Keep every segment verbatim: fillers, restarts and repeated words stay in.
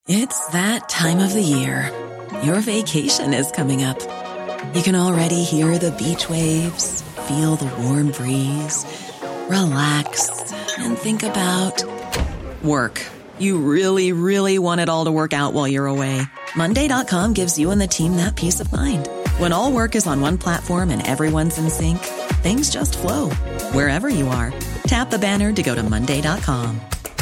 It's that time of the year. Your vacation is coming up. You can already hear the beach waves, feel the warm breeze, relax, and think about work. You really, really want it all to work out while you're away. Monday dot com gives you and the team that peace of mind. When all work is on one platform and everyone's in sync, things just flow. Wherever you are, tap the banner to go to Monday dot com.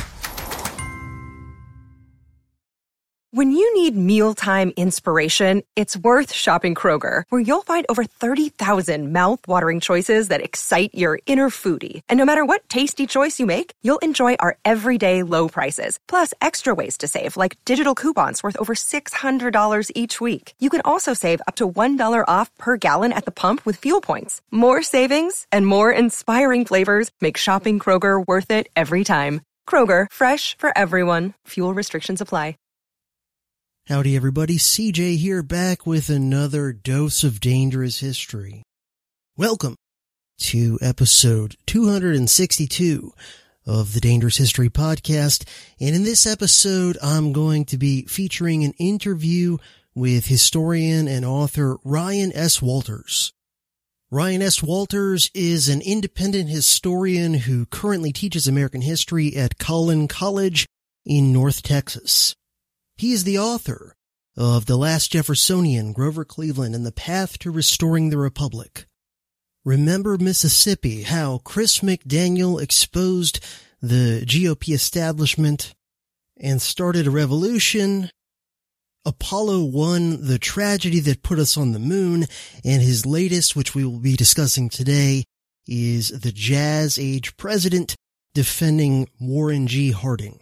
When you need mealtime inspiration, it's worth shopping Kroger, where you'll find over thirty thousand mouth-watering choices that excite your inner foodie. And no matter what tasty choice you make, you'll enjoy our everyday low prices, plus extra ways to save, like digital coupons worth over six hundred dollars each week. You can also save up to one dollar off per gallon at the pump with fuel points. More savings and more inspiring flavors make shopping Kroger worth it every time. Kroger, fresh for everyone. Fuel restrictions apply. Howdy everybody, C J here, back with another dose of dangerous history. Welcome to episode two hundred sixty-two of the Dangerous History Podcast, and in this episode I'm going to be featuring an interview with historian and author Ryan S. Walters. Ryan S. Walters is an independent historian who currently teaches American history at Collin College in North Texas. He is the author of The Last Jeffersonian, Grover Cleveland, and the Path to Restoring the Republic. Remember Mississippi, how Chris McDaniel exposed the G O P establishment and started a revolution. Apollo one, the tragedy that put us on the moon, and his latest, which we will be discussing today, is The Jazz Age President, defending Warren G. Harding.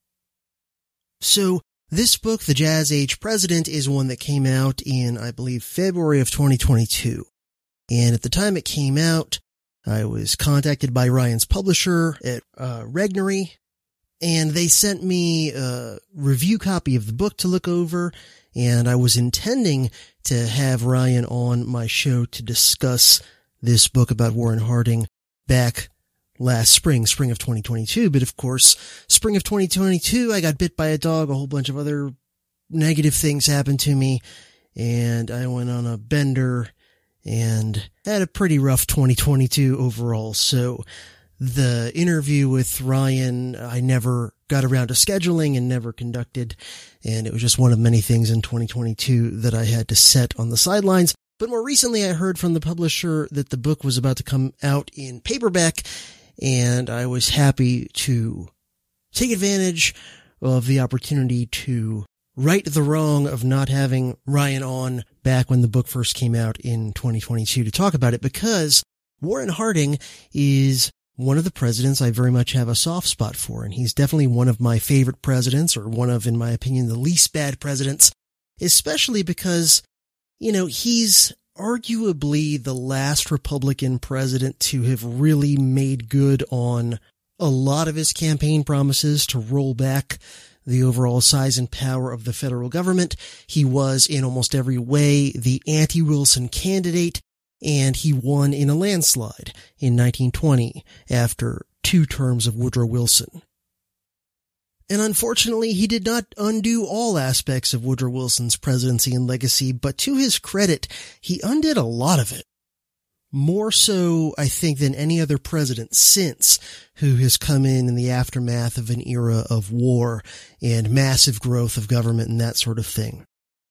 So, this book, The Jazz Age President, is one that came out in, I believe, February of twenty twenty-two. And at the time it came out, I was contacted by Ryan's publisher at uh, Regnery, and they sent me a review copy of the book to look over, and I was intending to have Ryan on my show to discuss this book about Warren Harding back last spring, spring of twenty twenty-two, but of course, spring of twenty twenty-two, I got bit by a dog, a whole bunch of other negative things happened to me, and I went on a bender and had a pretty rough twenty twenty-two overall. So the interview with Ryan, I never got around to scheduling and never conducted, and it was just one of many things in twenty twenty-two that I had to set on the sidelines. But more recently, I heard from the publisher that the book was about to come out in paperback, and I was happy to take advantage of the opportunity to right the wrong of not having Ryan on back when the book first came out in twenty twenty-two to talk about it, because Warren Harding is one of the presidents I very much have a soft spot for, and he's definitely one of my favorite presidents, or one of, in my opinion, the least bad presidents, especially because, you know, he's arguably the last Republican president to have really made good on a lot of his campaign promises to roll back the overall size and power of the federal government. He was, in almost every way, the anti-Wilson candidate, and he won in a landslide in nineteen twenty after two terms of Woodrow Wilson. And unfortunately, he did not undo all aspects of Woodrow Wilson's presidency and legacy, but to his credit, he undid a lot of it. More so, I think, than any other president since, who has come in in the aftermath of an era of war and massive growth of government and that sort of thing.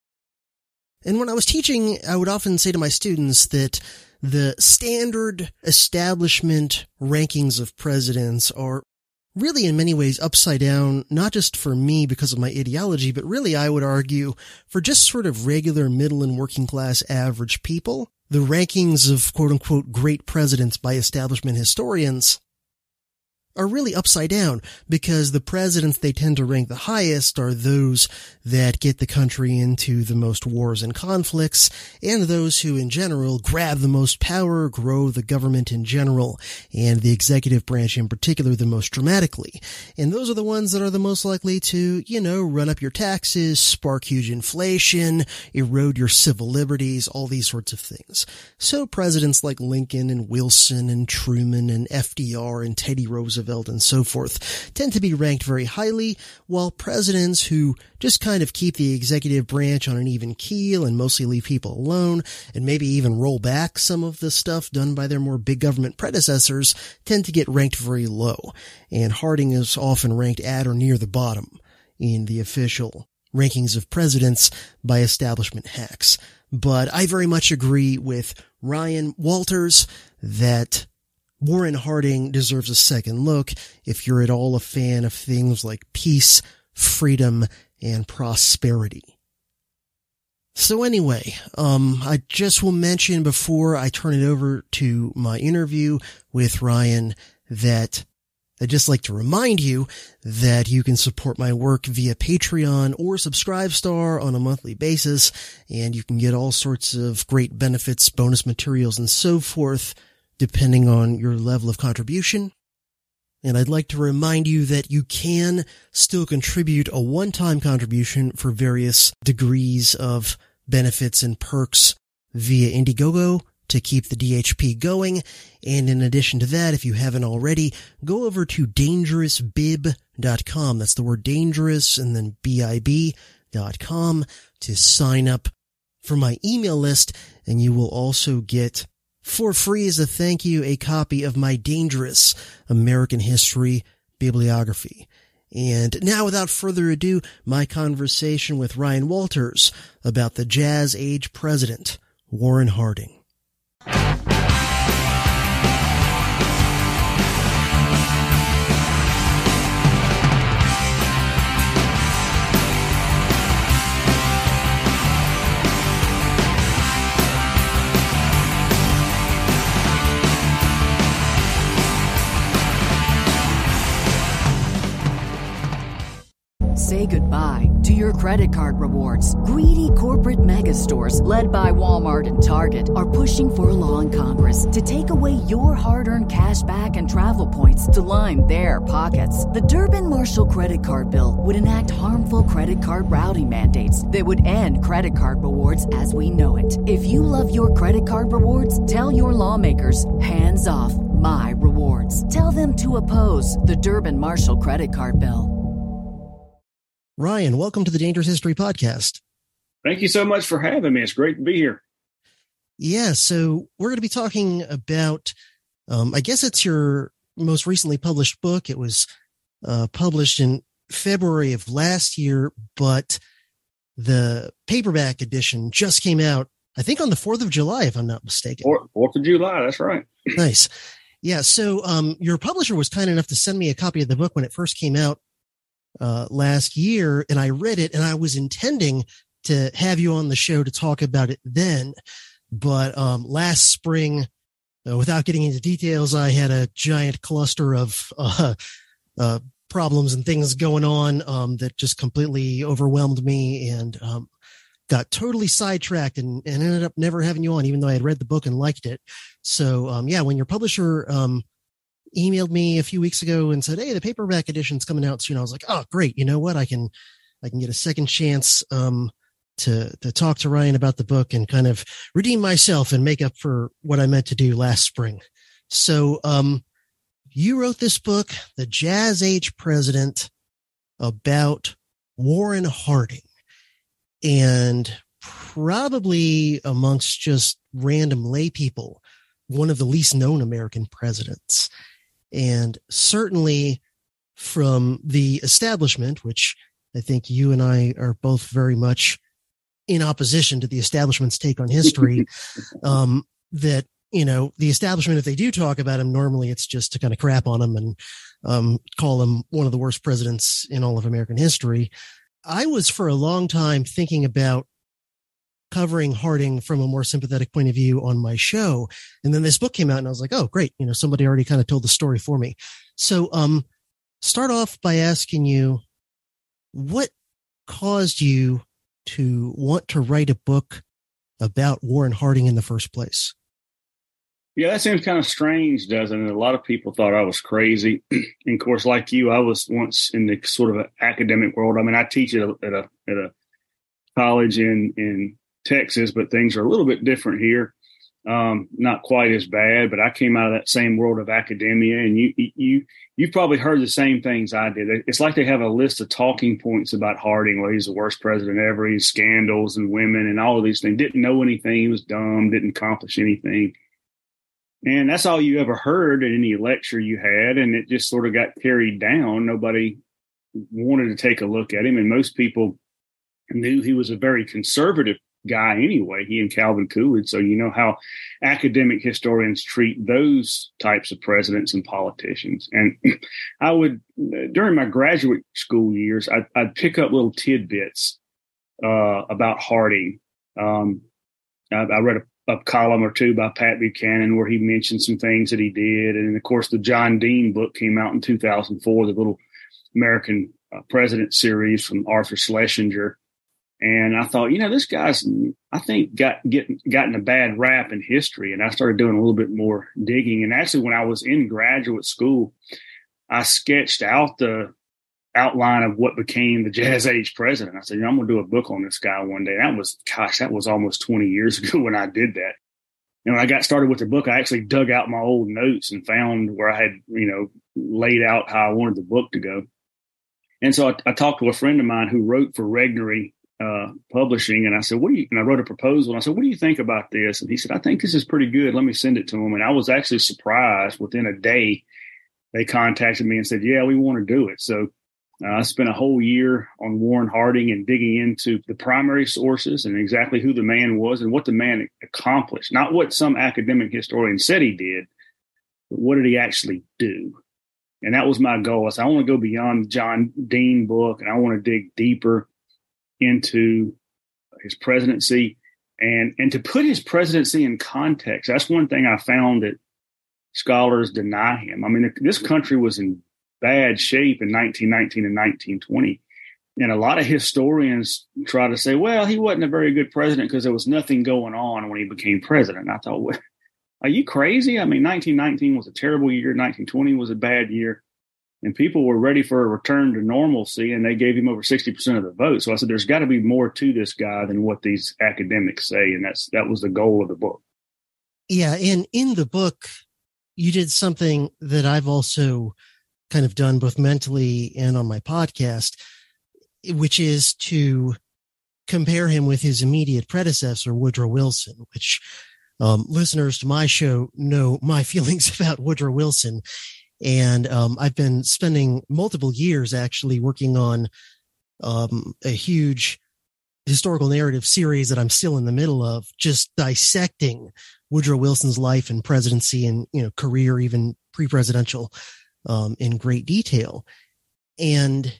And when I was teaching, I would often say to my students that the standard establishment rankings of presidents are really in many ways upside down, not just for me because of my ideology, but really I would argue for just sort of regular middle and working class average people. The rankings of quote unquote great presidents by establishment historians are really upside down, because the presidents they tend to rank the highest are those that get the country into the most wars and conflicts, and those who in general grab the most power, grow the government in general, and the executive branch in particular the most dramatically. And those are the ones that are the most likely to, you know, run up your taxes, spark huge inflation, erode your civil liberties, all these sorts of things. So presidents like Lincoln and Wilson and Truman and F D R and Teddy Roosevelt Roosevelt and so forth tend to be ranked very highly, while presidents who just kind of keep the executive branch on an even keel and mostly leave people alone, and maybe even roll back some of the stuff done by their more big government predecessors, tend to get ranked very low. And Harding is often ranked at or near the bottom in the official rankings of presidents by establishment hacks. But I very much agree with Ryan Walters that Warren Harding deserves a second look if you're at all a fan of things like peace, freedom, and prosperity. So anyway, um, I just will mention before I turn it over to my interview with Ryan that I'd just like to remind you that you can support my work via Patreon or Subscribestar on a monthly basis, and you can get all sorts of great benefits, bonus materials, and so forth, depending on your level of contribution. And I'd like to remind you that you can still contribute a one-time contribution for various degrees of benefits and perks via Indiegogo to keep the D H P going. And in addition to that, if you haven't already, go over to dangerous bib dot com. That's the word dangerous and then B I B dot com to sign up for my email list. And you will also get for free as a thank you a copy of my Dangerous American History bibliography. And now, without further ado, my conversation with Ryan Walters about the Jazz Age president, Warren Harding. Say goodbye to your credit card rewards. Greedy corporate mega stores, led by Walmart and Target, are pushing for a law in Congress to take away your hard-earned cash back and travel points to line their pockets. The Durbin-Marshall credit card bill would enact harmful credit card routing mandates that would end credit card rewards as we know it. If you love your credit card rewards, tell your lawmakers, hands off my rewards. Tell them to oppose the Durbin-Marshall credit card bill. Ryan, welcome to the Dangerous History Podcast. Thank you so much for having me. It's great to be here. Yeah, so we're going to be talking about, um, I guess it's your most recently published book. It was uh, published in February of last year, but the paperback edition just came out, I think, on the fourth of July, if I'm not mistaken. fourth of July, that's right. Nice. Yeah, so um, your publisher was kind enough to send me a copy of the book when it first came out uh, last year, and I read it, and I was intending to have you on the show to talk about it then. But um, last spring, uh, without getting into details, I had a giant cluster of uh, uh, problems and things going on um, that just completely overwhelmed me, and um, got totally sidetracked and, and ended up never having you on, even though I had read the book and liked it. So, um, yeah, when your publisher um, emailed me a few weeks ago and said, "Hey, the paperback edition's coming out soon," I was like, "Oh, great! You know what? I can, I can get a second chance um, to to talk to Ryan about the book and kind of redeem myself and make up for what I meant to do last spring." So, um, you wrote this book, "The Jazz Age President," about Warren Harding. And probably amongst just random lay people, one of the least known American presidents. And certainly from the establishment, which I think you and I are both very much in opposition to the establishment's take on history, um, that, you know, the establishment, if they do talk about him, normally it's just to kind of crap on him and um, call him one of the worst presidents in all of American history. I was for a long time thinking about covering Harding from a more sympathetic point of view on my show. And then this book came out and I was like, oh, great. You know, somebody already kind of told the story for me. So, um, start off by asking you, what caused you to want to write a book about Warren Harding in the first place? Yeah, that seems kind of strange, doesn't it? A lot of people thought I was crazy. And of course, like you, I was once in the sort of academic world. I mean, I teach at a, at a, at a college in, in Texas, but things are a little bit different here. Um, not quite as bad, but I came out of that same world of academia, and you, you, you've probably heard the same things I did. It's like they have a list of talking points about Harding. Well, he's the worst president ever. He's scandals and women and all of these things. Didn't know anything. He was dumb. Didn't accomplish anything. And that's all you ever heard in any lecture you had. And it just sort of got carried down. Nobody wanted to take a look at him. And most people knew he was a very conservative guy anyway, he and Calvin Coolidge. So you know how academic historians treat those types of presidents and politicians. And I would, during my graduate school years, I'd, I'd pick up little tidbits uh, about Harding. Um, I, I read a, a column or two by Pat Buchanan where he mentioned some things that he did. And of course, the John Dean book came out in two thousand four, the little American uh, President series from Arthur Schlesinger. And I thought, you know, this guy's, I think, got getting gotten a bad rap in history. And I started doing a little bit more digging. And actually, when I was in graduate school, I sketched out the outline of what became the Jazz Age president. I said, you know, I'm going to do a book on this guy one day. That was, gosh, that was almost twenty years ago when I did that. And when I got started with the book, I actually dug out my old notes and found where I had, you know, laid out how I wanted the book to go. And so I, I talked to a friend of mine who wrote for Regnery Uh, publishing. And I said, what do you, and I wrote a proposal. And I said, what do you think about this? And he said, I think this is pretty good. Let me send it to him. And I was actually surprised. Within a day, they contacted me and said, yeah, we want to do it. So uh, I spent a whole year on Warren Harding and digging into the primary sources and exactly who the man was and what the man accomplished. Not what some academic historian said he did, but what did he actually do? And that was my goal. I said, I want to go beyond the John Dean book, and I want to dig deeper into his presidency and, and to put his presidency in context. That's one thing I found that scholars deny him. I mean, this country was in bad shape in nineteen nineteen and nineteen twenty. And a lot of historians try to say, well, he wasn't a very good president because there was nothing going on when he became president. And I thought, well, are you crazy? I mean, nineteen nineteen was a terrible year. nineteen twenty was a bad year. And people were ready for a return to normalcy, and they gave him over sixty percent of the vote. So I said, there's got to be more to this guy than what these academics say. And that's that was the goal of the book. Yeah. And in the book, you did something that I've also kind of done both mentally and on my podcast, which is to compare him with his immediate predecessor, Woodrow Wilson, which um, listeners to my show know my feelings about Woodrow Wilson. And um, I've been spending multiple years actually working on um, a huge historical narrative series that I'm still in the middle of, just dissecting Woodrow Wilson's life and presidency and, you know, career, even pre-presidential, um, in great detail. And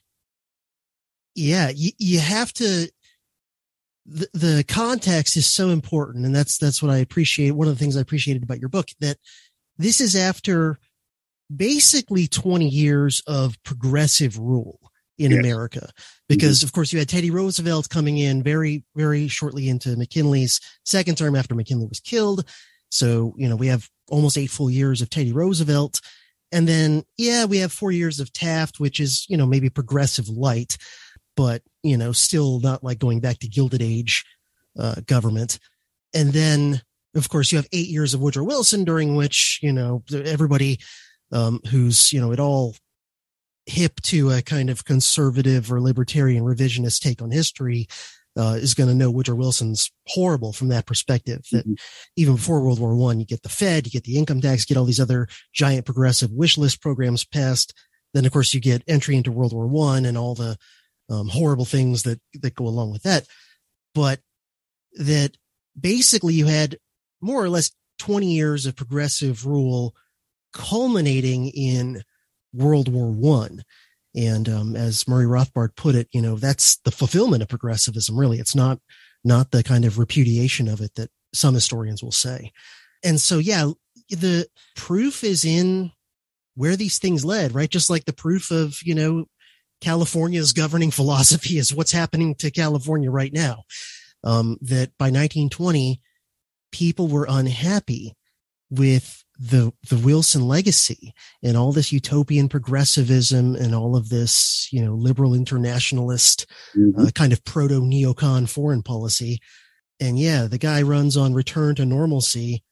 yeah, you, you have to, the, the context is so important. And that's, that's what I appreciate. One of the things I appreciated about your book, that this is after basically twenty years of progressive rule in yes. America, because mm-hmm. of course you had Teddy Roosevelt coming in very, very shortly into McKinley's second term after McKinley was killed. So, you know, we have almost eight full years of Teddy Roosevelt. And then, yeah, we have four years of Taft, which is, you know, maybe progressive light, but, you know, still not like going back to Gilded Age uh, government. And then, of course, you have eight years of Woodrow Wilson, during which, you know, everybody Um, who's, you know, at all hip to a kind of conservative or libertarian revisionist take on history, uh, is going to know Woodrow Wilson's horrible from that perspective. That mm-hmm. even before World War One, you get the Fed, you get the income tax, you get all these other giant progressive wish list programs passed. Then, of course, you get entry into World War One and all the um, horrible things that, that go along with that. But that basically you had more or less twenty years of progressive rule culminating in World War One. And um, as Murray Rothbard put it, you know, that's the fulfillment of progressivism, really. It's not, not the kind of repudiation of it that some historians will say. And so, yeah, the proof is in where these things led, right? Just like the proof of, you know, California's governing philosophy is what's happening to California right now. Um, that by nineteen twenty, people were unhappy with the, the Wilson legacy and all this utopian progressivism and all of this, you know, liberal internationalist, mm-hmm. uh, kind of proto neocon foreign policy. And yeah, the guy runs on return to normalcy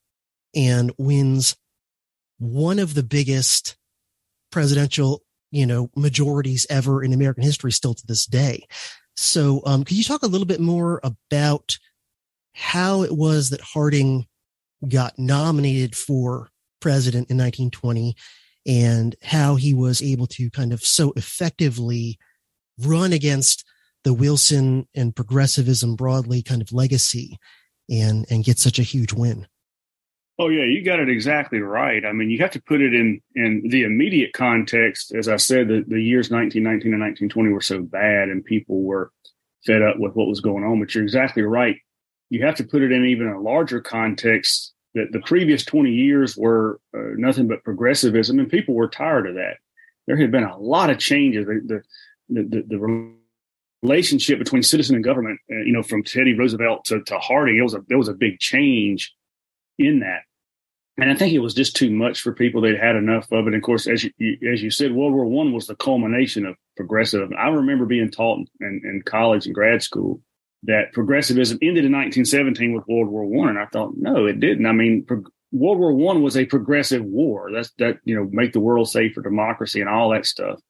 and wins one of the biggest presidential, you know, majorities ever in American history still to this day. So, um, could you talk a little bit more about how it was that Harding got nominated for president in nineteen twenty and how he was able to kind of so effectively run against the Wilson and progressivism broadly kind of legacy and, and get such a huge win? Oh, yeah, you got it exactly right. I mean, you have to put it in, in the immediate context. As I said, the, the years nineteen nineteen and nineteen twenty were so bad and people were fed up with what was going on. But you're exactly right. You have to put it in even a larger context that the previous twenty years were uh, nothing but progressivism, and people were tired of that. There had been a lot of changes. The, the, the, the relationship between citizen and government, uh, you know, from Teddy Roosevelt to, to Harding, it was a, there was a big change in that. And I think it was just too much for people. They'd had enough of it. And of course, as you, as you said, World War One was the culmination of progressive. I remember being taught in, in college and grad school that progressivism ended in nineteen seventeen with World War One. And I thought, no, it didn't. I mean, pro- World War One was a progressive war. That's that, you know, make the world safe for democracy and all that stuff.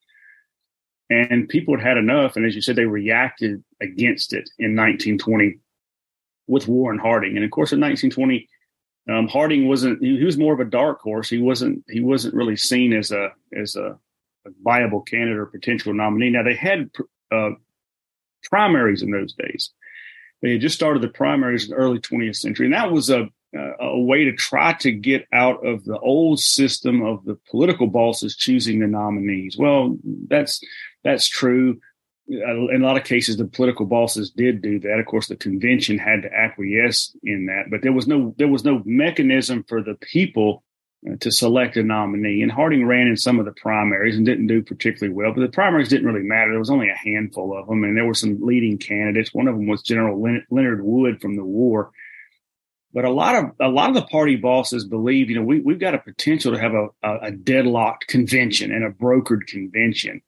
And people had had enough. And as you said, they reacted against it in nineteen twenty with Warren Harding. And of course, in nineteen twenty, Um, Harding wasn't, he, he was more of a dark horse. He wasn't, he wasn't really seen as a, as a, a viable candidate or potential nominee. Now they had uh, primaries in those days. They had just started the primaries in the early twentieth century. And that was a, a, a way to try to get out of the old system of the political bosses choosing the nominees. Well, that's, that's true. In a lot of cases, the political bosses did do that. Of course, the convention had to acquiesce in that, but there was no there was no mechanism for the people uh, to select a nominee. And Harding ran in some of the primaries and didn't do particularly well, but the primaries didn't really matter. There was only a handful of them, and there were some leading candidates. One of them was General Len- Leonard Wood from the war. But a lot of a lot of the party bosses believed, you know, we we've got a potential to have a, a, a deadlocked convention and a brokered convention.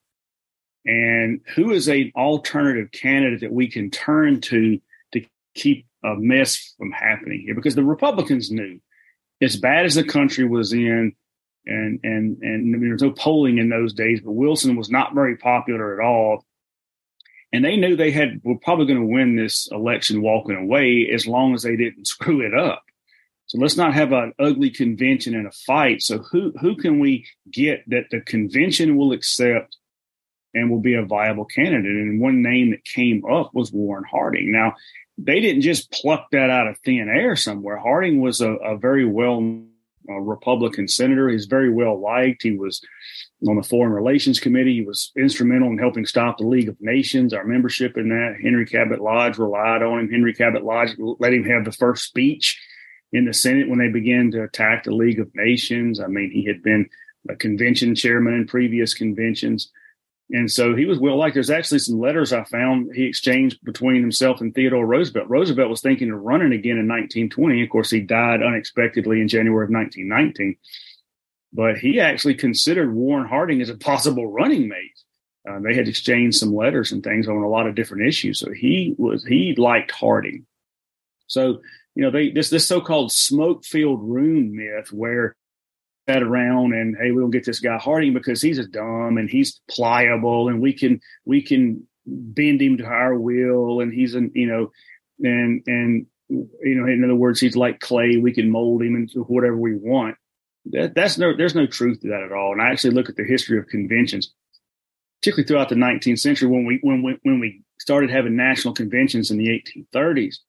And who is an alternative candidate that we can turn to to keep a mess from happening here? Because the Republicans knew, as bad as the country was in, and and and there was no polling in those days, but Wilson was not very popular at all. And they knew they had were probably going to win this election walking away as long as they didn't screw it up. So let's not have an ugly convention and a fight. So who who can we get that the convention will accept and will be a viable candidate? And one name that came up was Warren Harding. Now, they didn't just pluck that out of thin air somewhere. Harding was a, a very well uh, Republican senator. He's very well liked. He was on the Foreign Relations Committee. He was instrumental in helping stop the League of Nations, our membership in that. Henry Cabot Lodge relied on him. Henry Cabot Lodge let him have the first speech in the Senate when they began to attack the League of Nations. I mean, he had been a convention chairman in previous conventions. And so he was well liked. There's actually some letters I found he exchanged between himself and Theodore Roosevelt. Roosevelt was thinking of running again in nineteen twenty. Of course, he died unexpectedly in January of nineteen nineteen. But he actually considered Warren Harding as a possible running mate. Uh, they had exchanged some letters and things on a lot of different issues. So he was he liked Harding. So, you know, they this this so-called smoke-filled room myth where that around and, hey, we'll get this guy Harding because he's a dumb and he's pliable and we can we can bend him to our will, and he's an you know and and you know in other words, he's like clay, we can mold him into whatever we want. That that's no there's no truth to that at all. And I actually look at the history of conventions, particularly throughout the nineteenth century when we when we when we started having national conventions in the eighteen thirties.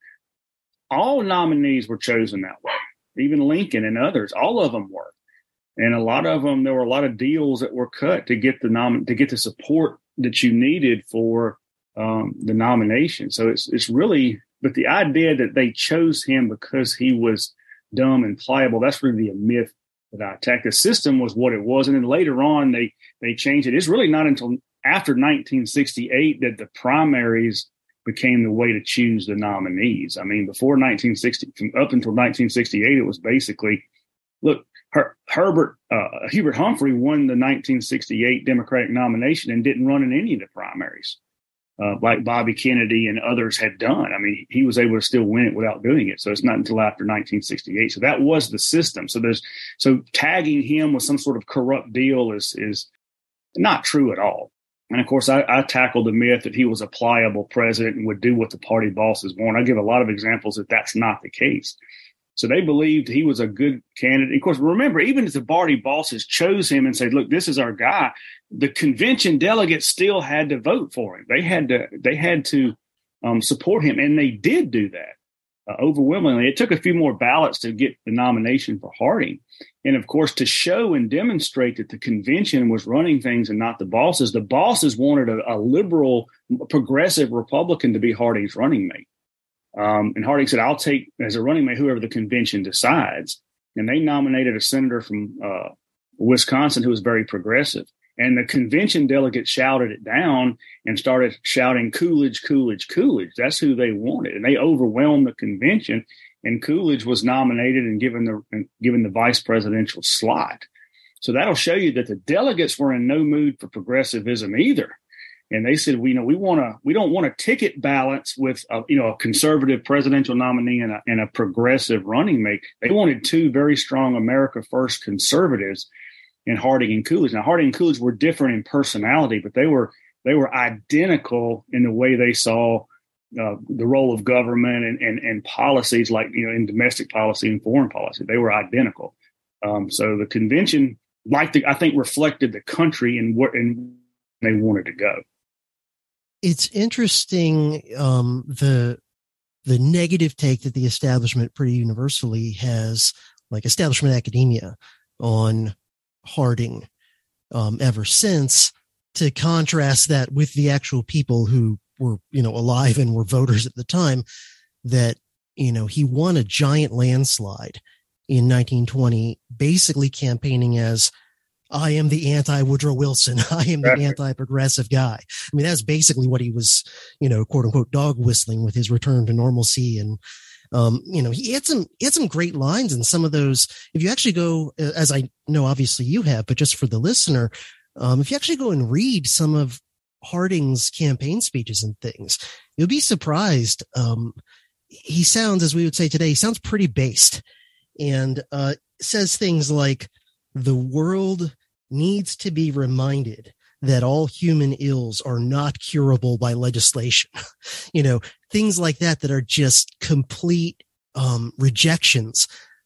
All nominees were chosen that way. Even Lincoln and others, all of them were. And a lot of them, there were a lot of deals that were cut to get the nom- to get the support that you needed for um, the nomination. So it's it's really, but the idea that they chose him because he was dumb and pliable, that's really a myth that I attack. The system was what it was, and then later on they they changed it. It's really not until after nineteen sixty-eight that the primaries became the way to choose the nominees. I mean, before nineteen sixty, from up until nineteen sixty-eight, it was basically, look. Her, Herbert uh, Hubert Humphrey won the nineteen sixty-eight Democratic nomination and didn't run in any of the primaries. uh, like Bobby Kennedy and others had done. I mean, he was able to still win it without doing it. So it's not until after nineteen sixty-eight. So that was the system. So there's so tagging him with some sort of corrupt deal is is not true at all. And of course, I, I tackled the myth that he was a pliable president and would do what the party bosses want. I give a lot of examples that that's not the case. So they believed he was a good candidate. Of course, remember, even if the party bosses chose him and said, look, this is our guy, the convention delegates still had to vote for him. They had to they had to um, support him. And they did do that uh, overwhelmingly. It took a few more ballots to get the nomination for Harding. And of course, to show and demonstrate that the convention was running things and not the bosses, the bosses wanted a, a liberal, progressive Republican to be Harding's running mate. Um, and Harding said, I'll take as a running mate whoever the convention decides. And they nominated a senator from uh, Wisconsin who was very progressive. And the convention delegates shouted it down and started shouting Coolidge, Coolidge, Coolidge. That's who they wanted. And they overwhelmed the convention. And Coolidge was nominated and given the given the vice presidential slot. So that'll show you that the delegates were in no mood for progressivism either. And they said, we you know we want to we don't want a ticket balance with a, you know a conservative presidential nominee and a, and a progressive running mate. They wanted two very strong America First conservatives in Harding and Coolidge. Now Harding and Coolidge were different in personality, but they were they were identical in the way they saw Uh, the role of government and, and, and policies like, you know, in domestic policy and foreign policy. They were identical. Um, so the convention, like the, I think, reflected the country and what and they wanted to go. It's interesting, um, the the negative take that the establishment pretty universally has, like establishment academia, on Harding um, ever since, to contrast that with the actual people who were, you know, alive and were voters at the time, that, you know, he won a giant landslide in nineteen twenty, basically campaigning as, I am the anti-Woodrow Wilson. I am the anti-progressive guy. I mean, that's basically what he was, you know, quote unquote, dog whistling with his return to normalcy. And, um, you know, he had some, he had some great lines, and some of those, if you actually go, as I know, obviously you have, but just for the listener, um, if you actually go and read some of Harding's campaign speeches and things, you'll be surprised. Um, he sounds, as we would say today, he sounds pretty based, and uh, says things like, the world needs to be reminded that all human ills are not curable by legislation. You know, things like that, that are just complete um, rejections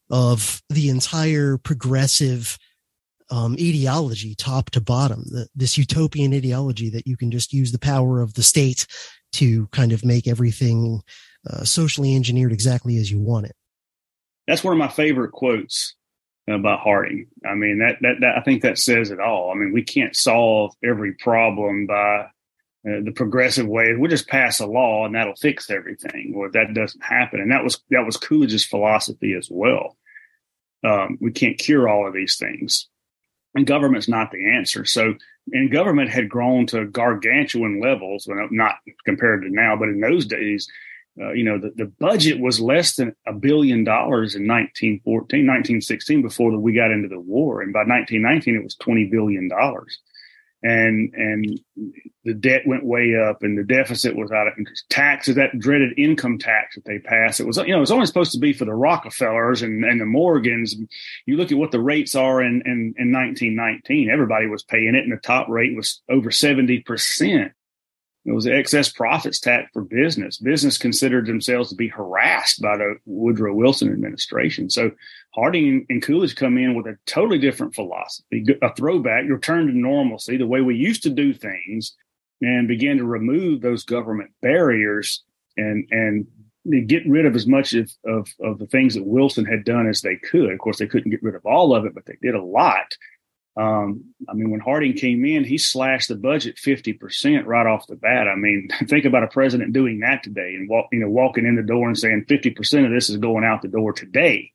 of the entire progressive Um, ideology, top to bottom, the, this utopian ideology that you can just use the power of the state to kind of make everything uh, socially engineered exactly as you want it. That's one of my favorite quotes about Harding. I mean, that, that, that I think that says it all. I mean, we can't solve every problem by uh, the progressive way. We'll just pass a law and that'll fix everything. Well, that doesn't happen. And that was, that was Coolidge's philosophy as well. Um, we can't cure all of these things. And government's not the answer. So, and government had grown to gargantuan levels, well, not compared to now, but in those days, uh, you know, the, the budget was less than a billion dollars in nineteen fourteen, nineteen sixteen, before the, we got into the war. And by nineteen nineteen, it was twenty billion dollars. And, and the debt went way up, and the deficit was out of taxes, that dreaded income tax that they passed. It was, you know, it was only supposed to be for the Rockefellers and, and the Morgans. You look at what the rates are in, in, in nineteen nineteen, everybody was paying it, and the top rate was over seventy percent. It was the excess profits tax for business. Business considered themselves to be harassed by the Woodrow Wilson administration. So Harding and Coolidge come in with a totally different philosophy, a throwback, return to normalcy, the way we used to do things, and begin to remove those government barriers and and get rid of as much of, of, of the things that Wilson had done as they could. Of course, they couldn't get rid of all of it, but they did a lot. Um, I mean, when Harding came in, he slashed the budget fifty percent right off the bat. I mean, think about a president doing that today and walk, you know, walking in the door and saying fifty percent of this is going out the door today.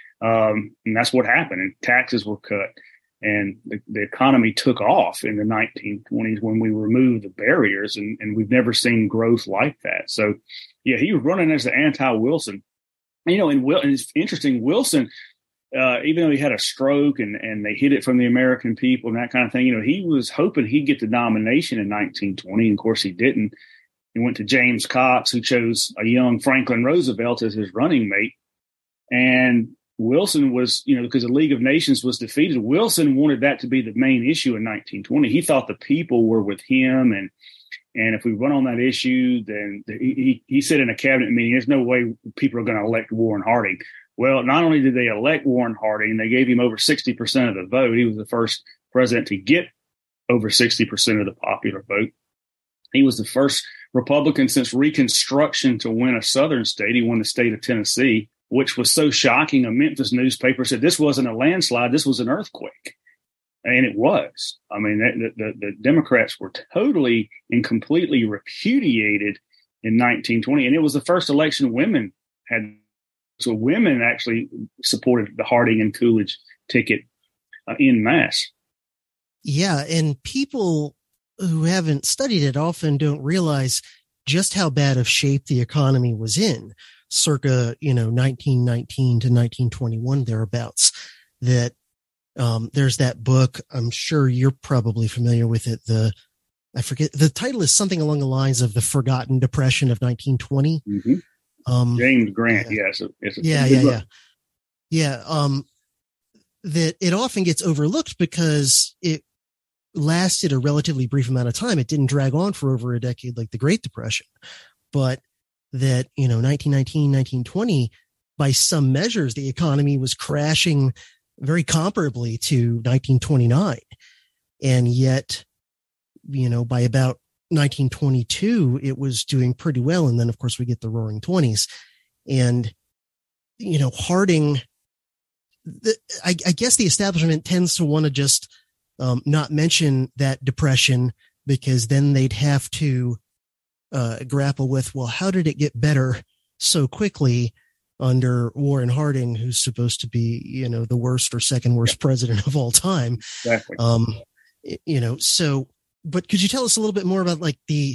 Um, and that's what happened. And taxes were cut, and the, the economy took off in the nineteen twenties when we removed the barriers, and, and we've never seen growth like that. So, yeah, he was running as the anti-Wilson. You know, and, Will, and it's interesting, Wilson, Uh, even though he had a stroke and, and they hid it from the American people and that kind of thing, you know, he was hoping he'd get the nomination in nineteen twenty. And of course, he didn't. He went to James Cox, who chose a young Franklin Roosevelt as his running mate. And Wilson was, you know, because the League of Nations was defeated, Wilson wanted that to be the main issue in nineteen twenty. He thought the people were with him. And and if we run on that issue, then the, he, he said in a cabinet meeting, there's no way people are going to elect Warren Harding. Well, not only did they elect Warren Harding, they gave him over sixty percent of the vote. He was the first president to get over sixty percent of the popular vote. He was the first Republican since Reconstruction to win a southern state. He won the state of Tennessee, which was so shocking. A Memphis newspaper said this wasn't a landslide, this was an earthquake. And it was. I mean, the, the, the Democrats were totally and completely repudiated in nineteen twenty. And it was the first election women had. So women actually supported the Harding and Coolidge ticket uh, en masse. Yeah. And people who haven't studied it often don't realize just how bad of shape the economy was in circa, you know, nineteen nineteen to nineteen twenty-one, thereabouts. That um, there's that book. I'm sure you're probably familiar with it. The, I forget, the title is something along the lines of The Forgotten Depression of nineteen twenty. Mm-hmm. Um, James Grant, yeah. yes, it's a, yeah, yeah, yeah, yeah. Um, that it often gets overlooked because it lasted a relatively brief amount of time. It didn't drag on for over a decade like the Great Depression, but that, you know, nineteen nineteen, nineteen twenty, by some measures, the economy was crashing very comparably to nineteen twenty-nine. And yet, you know, by about nineteen twenty-two, it was doing pretty well. And then, of course, we get the Roaring Twenties. And, you know, Harding, the, I, I guess the establishment tends to want to just um, not mention that depression, because then they'd have to uh, grapple with, well, how did it get better so quickly under Warren Harding, who's supposed to be, you know, the worst or second worst yeah. president of all time? Exactly. Um, you know, so, but could you tell us a little bit more about like the,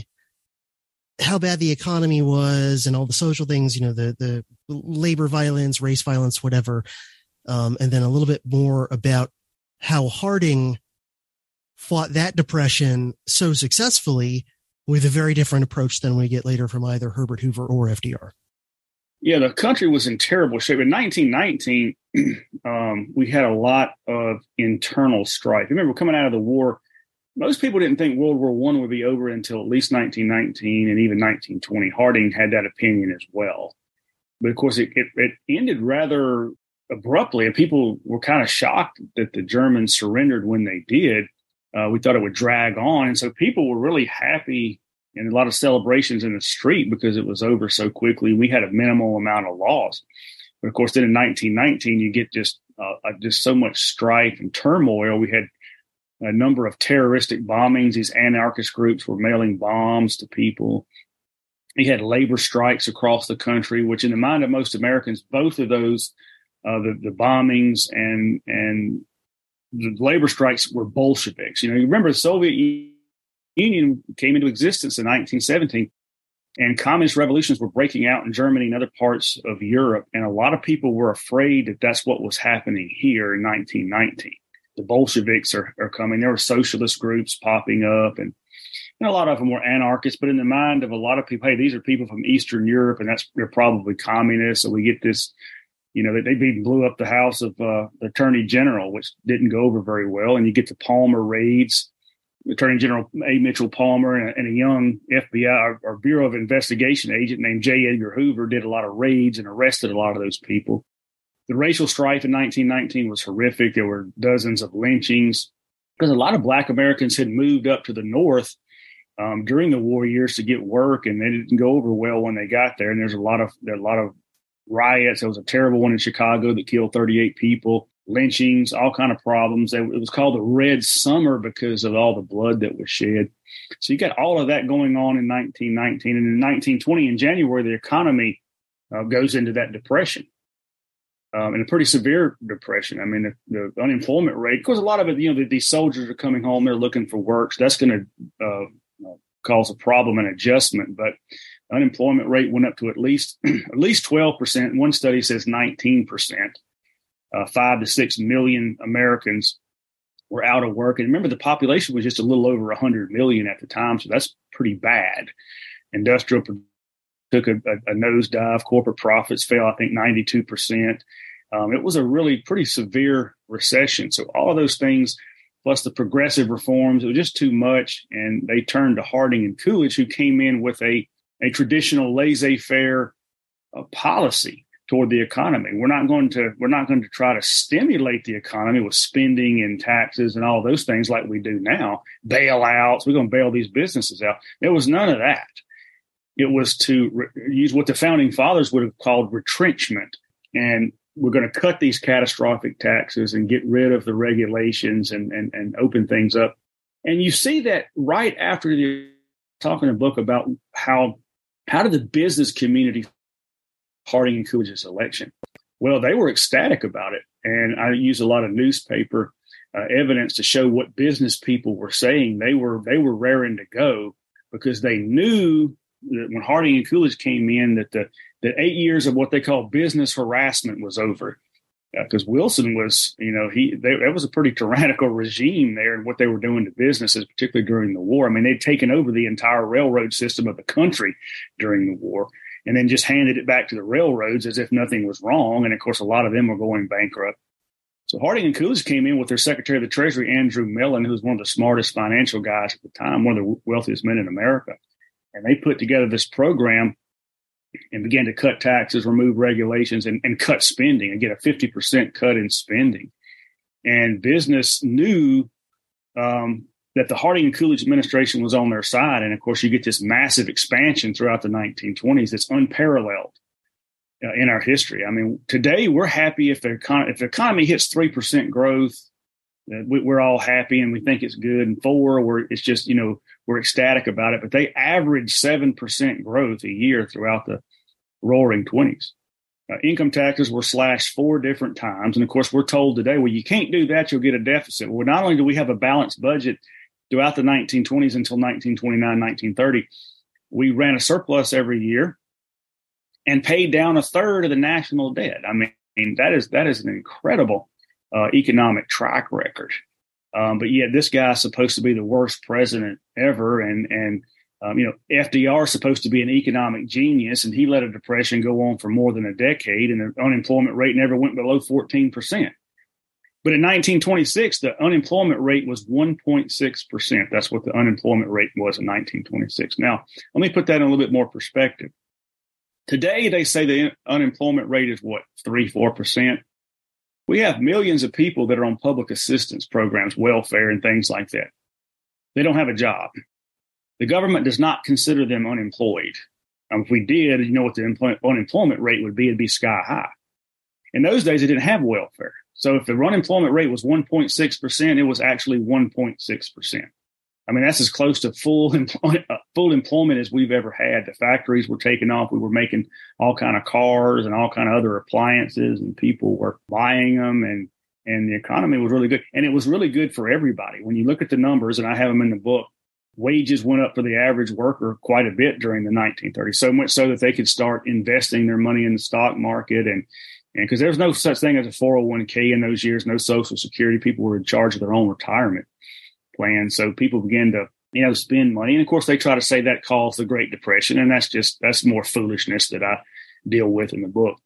how bad the economy was and all the social things, you know, the, the labor violence, race violence, whatever. Um, and then a little bit more about how Harding fought that depression so successfully with a very different approach than we get later from either Herbert Hoover or F D R. Yeah, the country was in terrible shape. In nineteen nineteen, um, we had a lot of internal strife. Remember, coming out of the war, most people didn't think World War One would be over until at least nineteen nineteen and even nineteen twenty. Harding had that opinion as well. But, of course, it, it, it ended rather abruptly, and people were kind of shocked that the Germans surrendered when they did. Uh, we thought it would drag on. And so people were really happy, and a lot of celebrations in the street because it was over so quickly. We had a minimal amount of loss. But, of course, then in nineteen nineteen, you get just, uh, just so much strife and turmoil. We had a number of terroristic bombings. These anarchist groups were mailing bombs to people. We had labor strikes across the country, which in the mind of most Americans, both of those, uh, the, the bombings and and the labor strikes were Bolsheviks. You know, you remember the Soviet Union came into existence in nineteen seventeen, and communist revolutions were breaking out in Germany and other parts of Europe. And a lot of people were afraid that that's what was happening here in nineteen nineteen. The Bolsheviks are, are coming. There were socialist groups popping up, and, and a lot of them were anarchists. But in the mind of a lot of people, hey, these are people from Eastern Europe, and that's they're probably communists. So we get this, you know, they even blew up the house of uh, the Attorney General, which didn't go over very well. And you get the Palmer raids. Attorney General A. Mitchell Palmer and a, and a young F B I or, or Bureau of Investigation agent named J. Edgar Hoover did a lot of raids and arrested a lot of those people. The racial strife in nineteen nineteen was horrific. There were dozens of lynchings because a lot of Black Americans had moved up to the north um, during the war years to get work, and they didn't go over well when they got there. And there's a lot of there are a lot of riots. There was a terrible one in Chicago that killed thirty-eight people. Lynchings, all kind of problems. It was called the Red Summer because of all the blood that was shed. So you got all of that going on in nineteen nineteen, and in nineteen twenty, in January, the economy uh, goes into that depression. Um, and a pretty severe depression. I mean, the, the unemployment rate, because a lot of it, you know, the, these soldiers are coming home, they're looking for work. So that's going to uh, cause a problem and adjustment. But unemployment rate went up to at least at least twelve percent. One study says nineteen percent. Uh, five to six million Americans were out of work. And remember, the population was just a little over one hundred million at the time. So that's pretty bad. Industrial took a, a, a nosedive. Corporate profits fell, I think, ninety-two percent. Um, it was a really pretty severe recession. So all of those things, plus the progressive reforms, it was just too much. And they turned to Harding and Coolidge, who came in with a, a traditional laissez-faire uh, policy toward the economy. We're not going to we're not going to try to stimulate the economy with spending and taxes and all those things like we do now. Bailouts, we're going to bail these businesses out. There was none of that. It was to re- use what the founding fathers would have called retrenchment. And we're going to cut these catastrophic taxes and get rid of the regulations and, and, and open things up. And you see that right after the talking in the book about how how did the business community Harding and Coolidge's election? Well, they were ecstatic about it. And I use a lot of newspaper uh, evidence to show what business people were saying. They were they were raring to go because they knew that when Harding and Coolidge came in that the that eight years of what they call business harassment was over. Because uh, Wilson was, you know, he they, that was a pretty tyrannical regime there and what they were doing to businesses, particularly during the war. I mean, they'd taken over the entire railroad system of the country during the war and then just handed it back to the railroads as if nothing was wrong. And, of course, a lot of them were going bankrupt. So Harding and Coolidge came in with their Secretary of the Treasury, Andrew Mellon, who was one of the smartest financial guys at the time, one of the wealthiest men in America. And they put together this program and began to cut taxes, remove regulations, and, and cut spending and get a fifty percent cut in spending. And business knew um, that the Harding and Coolidge administration was on their side. And, of course, you get this massive expansion throughout the nineteen twenties that's unparalleled uh, in our history. I mean, today we're happy if the, econ- if the economy hits three percent growth, uh, we, we're all happy and we think it's good. And four, we're, it's just, you know, we're ecstatic about it. But they averaged seven percent growth a year throughout the roaring twenties. Uh, income taxes were slashed four different times. And, of course, we're told today, well, you can't do that. You'll get a deficit. Well, not only do we have a balanced budget throughout the nineteen twenties until nineteen twenty-nine, nineteen thirty, we ran a surplus every year and paid down a third of the national debt. I mean, that is that is an incredible uh, economic track record. Um, but yet this guy's supposed to be the worst president ever. And, and um, you know, F D R is supposed to be an economic genius, and he let a depression go on for more than a decade, and the unemployment rate never went below fourteen percent. But in nineteen twenty-six, the unemployment rate was one point six percent. That's what the unemployment rate was in nineteen twenty-six. Now, let me put that in a little bit more perspective. Today, they say the unemployment rate is what, three, four percent? We have millions of people that are on public assistance programs, welfare, and things like that. They don't have a job. The government does not consider them unemployed. Um, if we did, you know what the employ- unemployment rate would be? It'd be sky high. In those days, they didn't have welfare. So if the unemployment rate was one point six percent, it was actually one point six percent. I mean, that's as close to full employment, uh, full employment as we've ever had. The factories were taking off. We were making all kind of cars and all kind of other appliances, and people were buying them, and, and the economy was really good. And it was really good for everybody. When you look at the numbers, and I have them in the book, wages went up for the average worker quite a bit during the nineteen thirties, so much so that they could start investing their money in the stock market. And and because there's no such thing as a four oh one k in those years, no Social Security. People were in charge of their own retirement plan. So people began to, you know, spend money. And of course, they try to say that caused the Great Depression. And that's just, that's more foolishness that I deal with in the book.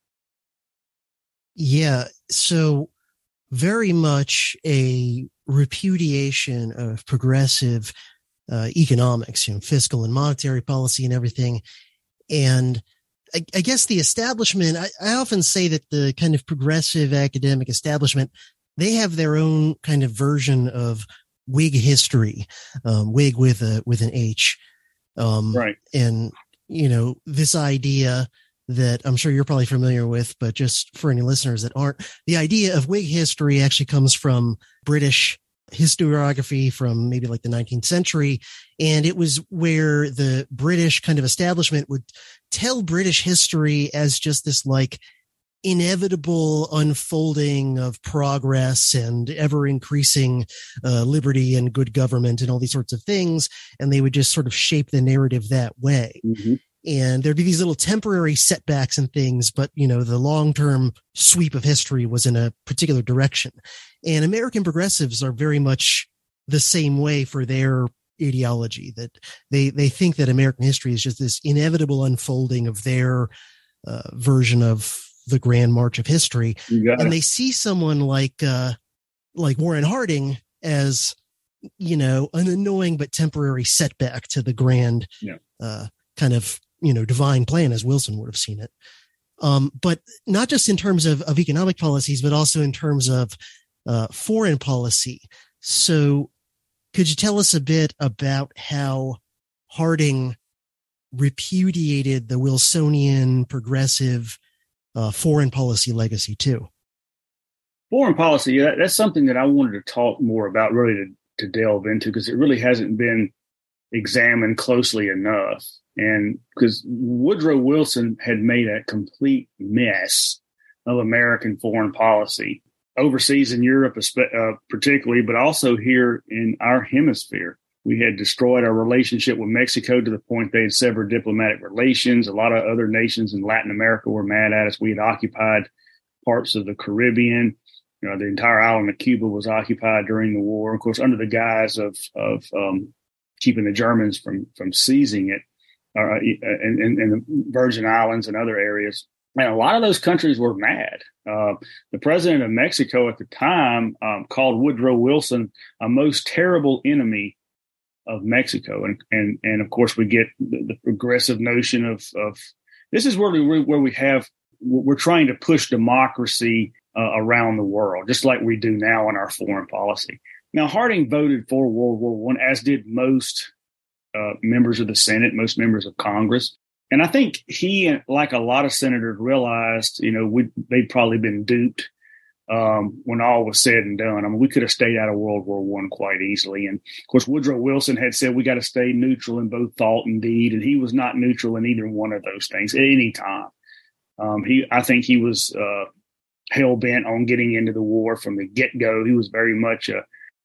Yeah. So very much a repudiation of progressive uh, economics, you know, fiscal and monetary policy and everything. And I, I guess the establishment, I, I often say that the kind of progressive academic establishment, they have their own kind of version of Whig history, um, Whig with a, with an H. Um, right. And, you know, this idea that I'm sure you're probably familiar with, but just for any listeners that aren't, the idea of Whig history actually comes from British historiography from maybe like the nineteenth century. And it was where the British kind of establishment would tell British history as just this like inevitable unfolding of progress and ever increasing uh, liberty and good government and all these sorts of things. And they would just sort of shape the narrative that way. Mm-hmm. And there'd be these little temporary setbacks and things, but, you know, the long-term sweep of history was in a particular direction. And American progressives are very much the same way for their ideology, that they, they think that American history is just this inevitable unfolding of their uh, version of the grand march of history. And it. They see someone like, uh, like Warren Harding as, you know, an annoying but temporary setback to the grand yeah. uh, kind of, you know, divine plan, as Wilson would have seen it. Um, but not just in terms of, of economic policies, but also in terms of uh, foreign policy. So could you tell us a bit about how Harding repudiated the Wilsonian progressive uh, foreign policy legacy too? Foreign policy, that, that's something that I wanted to talk more about, really to, to delve into, because it really hasn't been examined closely enough. And because Woodrow Wilson had made a complete mess of American foreign policy overseas in Europe, uh, particularly, but also here in our hemisphere. We had destroyed our relationship with Mexico to the point they had severed diplomatic relations. A lot of other nations in Latin America were mad at us. We had occupied parts of the Caribbean. You know, the entire island of Cuba was occupied during the war, of course, under the guise of of um, keeping the Germans from from seizing it, uh, and, and, and the Virgin Islands and other areas. And a lot of those countries were mad. Uh, the president of Mexico at the time um, called Woodrow Wilson a most terrible enemy of Mexico. And, and, and of course, we get the, the progressive notion of, of this is where we, where we have, we're trying to push democracy uh, around the world, just like we do now in our foreign policy. Now, Harding voted for World War One, as did most uh, members of the Senate, most members of Congress. And I think he, like a lot of senators, realized, you know, we they'd probably been duped um, when all was said and done. I mean, we could have stayed out of World War One quite easily. And of course, Woodrow Wilson had said we got to stay neutral in both thought and deed, and he was not neutral in either one of those things at any time. Um, he, I think, he was uh, hell bent on getting into the war from the get go. He was very much a,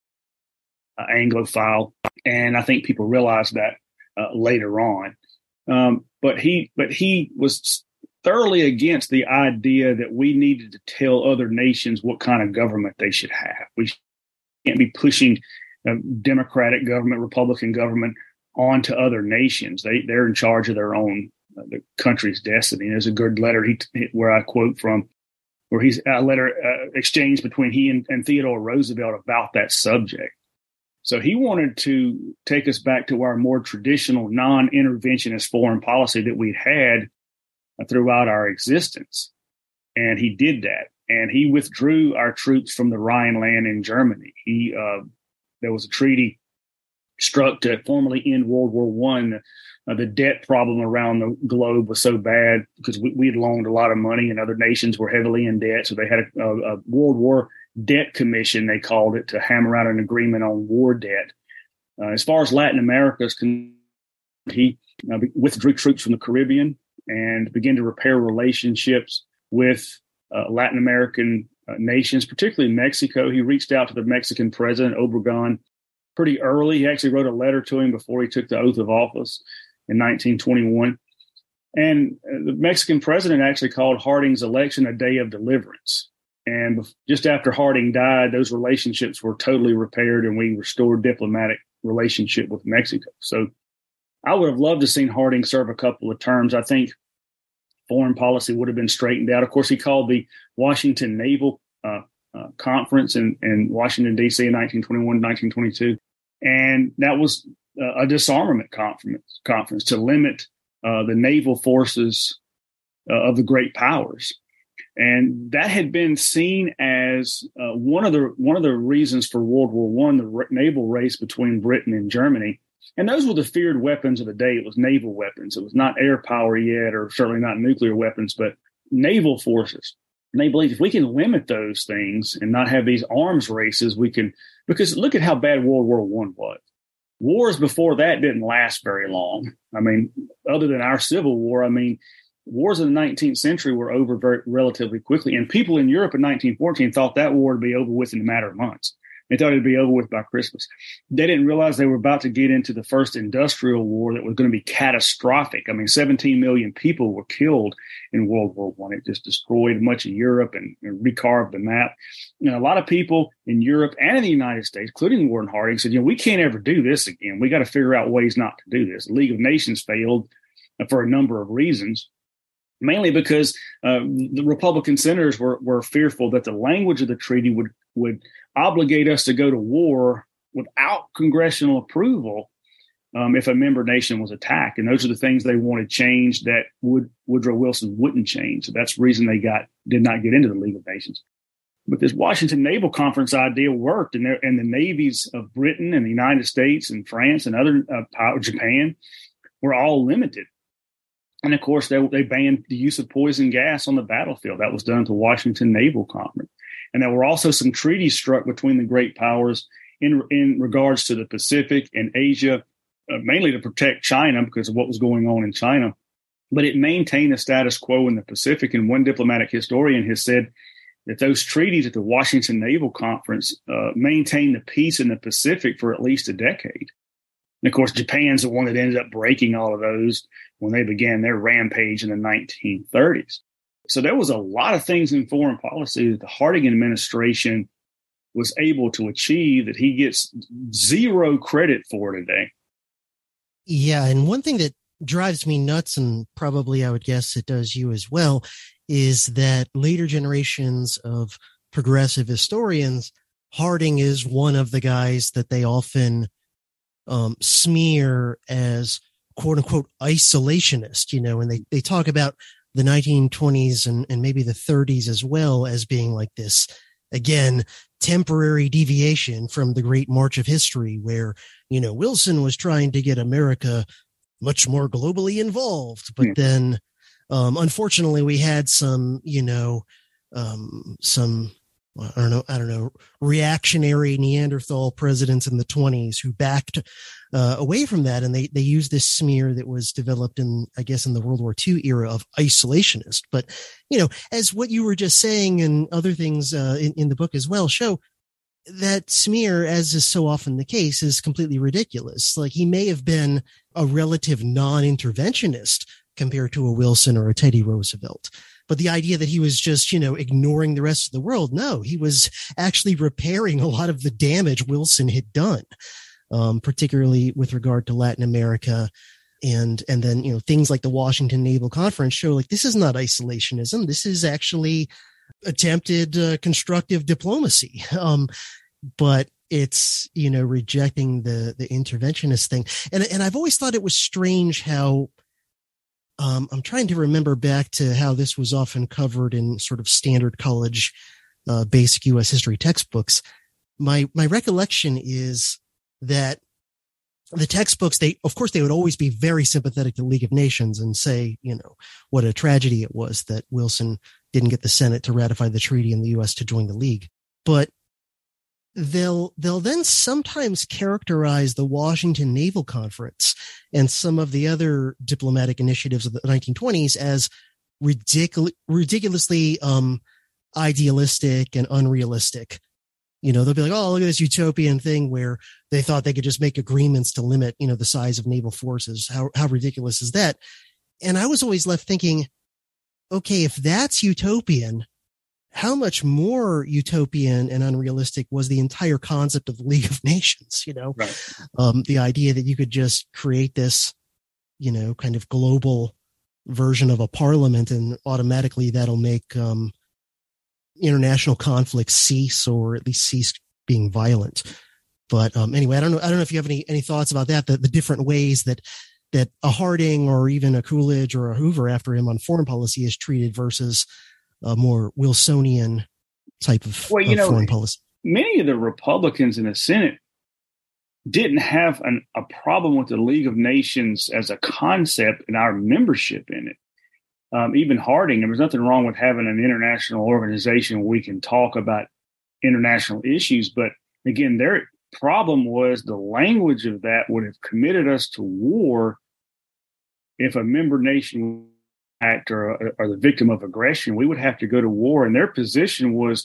a Anglophile, and I think people realized that uh, later on. Um, but he, but he was thoroughly against the idea that we needed to tell other nations what kind of government they should have. We can't be pushing a Democratic government, Republican government onto other nations. They, they're in charge of their own, uh, the country's destiny. And there's a good letter he, where I quote from, where he's a letter uh, exchanged between he and, and Theodore Roosevelt about that subject. So he wanted to take us back to our more traditional non-interventionist foreign policy that we'd had throughout our existence. And he did that. And he withdrew our troops from the Rhineland in Germany. He, uh, there was a treaty struck to formally end World War One. Uh, the debt problem around the globe was so bad because we, we had loaned a lot of money and other nations were heavily in debt. So they had a, a, a World War Debt Commission, they called it, to hammer out an agreement on war debt. Uh, as far as Latin America is concerned, he uh, withdrew troops from the Caribbean and began to repair relationships with uh, Latin American uh, nations, particularly Mexico. He reached out to the Mexican president, Obregón, pretty early. He actually wrote a letter to him before he took the oath of office in nineteen twenty-one. And uh, the Mexican president actually called Harding's election a day of deliverance. And just after Harding died, those relationships were totally repaired and we restored diplomatic relationship with Mexico. So I would have loved to have seen Harding serve a couple of terms. I think foreign policy would have been straightened out. Of course, he called the Washington Naval uh, uh, Conference in, in Washington, D C in nineteen twenty-one, nineteen twenty-two. And that was uh, a disarmament conference, conference to limit uh, the naval forces uh, of the great powers. And that had been seen as uh, one of the one of the reasons for World War One, the r- naval race between Britain and Germany. And those were the feared weapons of the day. It was naval weapons. It was not air power yet, or certainly not nuclear weapons, but naval forces. And they believed if we can limit those things and not have these arms races, we can. Because look at how bad World War One was. Wars before that didn't last very long. I mean, other than our Civil War, I mean. Wars in the nineteenth century were over very relatively quickly, and people in Europe in nineteen fourteen thought that war would be over with in a matter of months. They thought it'd be over with by Christmas. They didn't realize they were about to get into the first industrial war that was going to be catastrophic. I mean, seventeen million people were killed in World War One. It just destroyed much of Europe and, and recarved the map. You know, a lot of people in Europe and in the United States, including Warren Harding, said, you know, we can't ever do this again. We got to figure out ways not to do this. The League of Nations failed for a number of reasons. Mainly because uh, the Republican senators were, were fearful that the language of the treaty would, would obligate us to go to war without congressional approval um, if a member nation was attacked. And those are the things they wanted changed that Wood, Woodrow Wilson wouldn't change. So that's the reason they got did not get into the League of Nations. But this Washington Naval Conference idea worked, and, and the navies of Britain and the United States and France and other uh, power, Japan were all limited. And, of course, they, they banned the use of poison gas on the battlefield. That was done at the Washington Naval Conference. And there were also some treaties struck between the great powers in, in regards to the Pacific and Asia, uh, mainly to protect China because of what was going on in China. But it maintained the status quo in the Pacific. And one diplomatic historian has said that those treaties at the Washington Naval Conference uh, maintained the peace in the Pacific for at least a decade. And, of course, Japan's the one that ended up breaking all of those when they began their rampage in the nineteen thirties. So there was a lot of things in foreign policy that the Harding administration was able to achieve that he gets zero credit for today. Yeah, and one thing that drives me nuts, and probably I would guess it does you as well, is that later generations of progressive historians, Harding is one of the guys that they often um, smear as quote unquote isolationist, you know, and they, they talk about the nineteen twenties and, and maybe the thirties as well as being like this, again, temporary deviation from the Great March of History where, you know, Wilson was trying to get America much more globally involved. But yeah. then, um, unfortunately, we had some, you know, um, some, I don't know, I don't know, reactionary Neanderthal presidents in the twenties who backed uh, away from that. And they, they used this smear that was developed in, I guess, in the World War Two era of isolationist. But, you know, as what you were just saying and other things uh, in, in the book as well show, that smear, as is so often the case, is completely ridiculous. Like, he may have been a relative non-interventionist compared to a Wilson or a Teddy Roosevelt. But the idea that he was just, you know, ignoring the rest of the world, no, he was actually repairing a lot of the damage Wilson had done, um, particularly with regard to Latin America. And, and then, you know, things like the Washington Naval Conference show, like, this is not isolationism. This is actually attempted uh, constructive diplomacy. Um, but it's, you know, rejecting the, the interventionist thing. And, and I've always thought it was strange how, Um, I'm trying to remember back to how this was often covered in sort of standard college, uh, basic U S history textbooks. My, my recollection is that the textbooks, they, of course, they would always be very sympathetic to the League of Nations and say, you know, what a tragedy it was that Wilson didn't get the Senate to ratify the treaty and the U S to join the League. But they'll, they'll then sometimes characterize the Washington Naval Conference and some of the other diplomatic initiatives of the nineteen twenties as ridicul- ridiculously, um, idealistic and unrealistic. You know, they'll be like, oh, look at this utopian thing where they thought they could just make agreements to limit, you know, the size of naval forces. How, how ridiculous is that? And I was always left thinking, okay, if that's utopian, how much more utopian and unrealistic was the entire concept of the League of Nations? You know, right. um, the idea that you could just create this, you know, kind of global version of a parliament and automatically that'll make um, international conflicts cease or at least cease being violent. But um, anyway, I don't know. I don't know if you have any any thoughts about that. The, the different ways that that a Harding or even a Coolidge or a Hoover after him on foreign policy is treated versus a more Wilsonian type of, well, you of know, foreign policy. Many of the Republicans in the Senate didn't have an, a problem with the League of Nations as a concept and our membership in it. Um, even Harding, there was nothing wrong with having an international organization where we can talk about international issues. But again, their problem was the language of that would have committed us to war if a member nation act or, or the victim of aggression. We would have to go to war. And their position was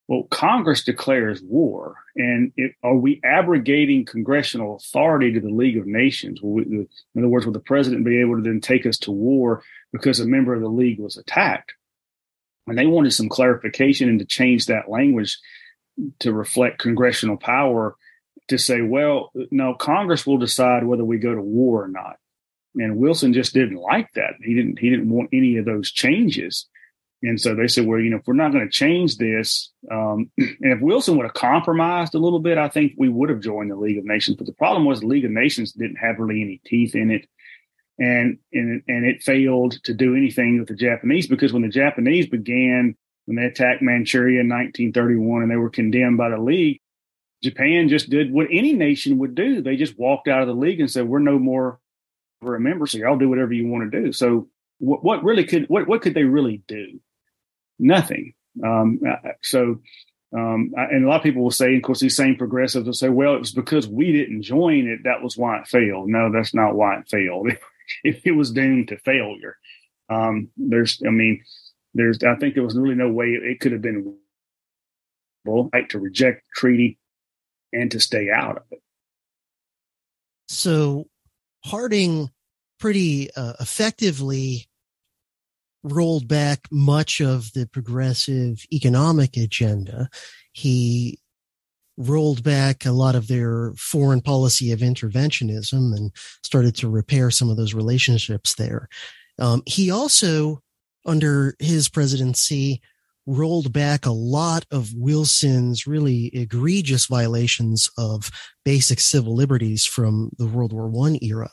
well, Congress declares war, and it, are we abrogating congressional authority to the League of Nations? Will we, in other words, will the president be able to then take us to war because a member of the League was attacked? And they wanted some clarification and to change that language to reflect congressional power to say, well, no, Congress will decide whether we go to war or not. And Wilson just didn't like that. He didn't. He didn't want any of those changes. And so they said, well, you know, if we're not going to change this, um, and if Wilson would have compromised a little bit, I think we would have joined the League of Nations. But the problem was the League of Nations didn't have really any teeth in it. And, and, and it failed to do anything with the Japanese, because when the Japanese began, when they attacked Manchuria in nineteen thirty-one and they were condemned by the League, Japan just did what any nation would do. They just walked out of the League and said, we're no more a member, so y'all do whatever you want to do. So what, what really could, what, what could they really do? Nothing. Um, so, um, and a lot of people will say, of course, these same progressives will say, well, it was because we didn't join it. That was why it failed. No, that's not why it failed. It, it was doomed to failure. Um, there's, I mean, there's, I think there was really no way it could have been right to reject the treaty and to stay out of it. So Harding pretty uh, effectively rolled back much of the progressive economic agenda. He rolled back a lot of their foreign policy of interventionism and started to repair some of those relationships there. Um, he also, under his presidency, rolled back a lot of Wilson's really egregious violations of basic civil liberties from the World War One era.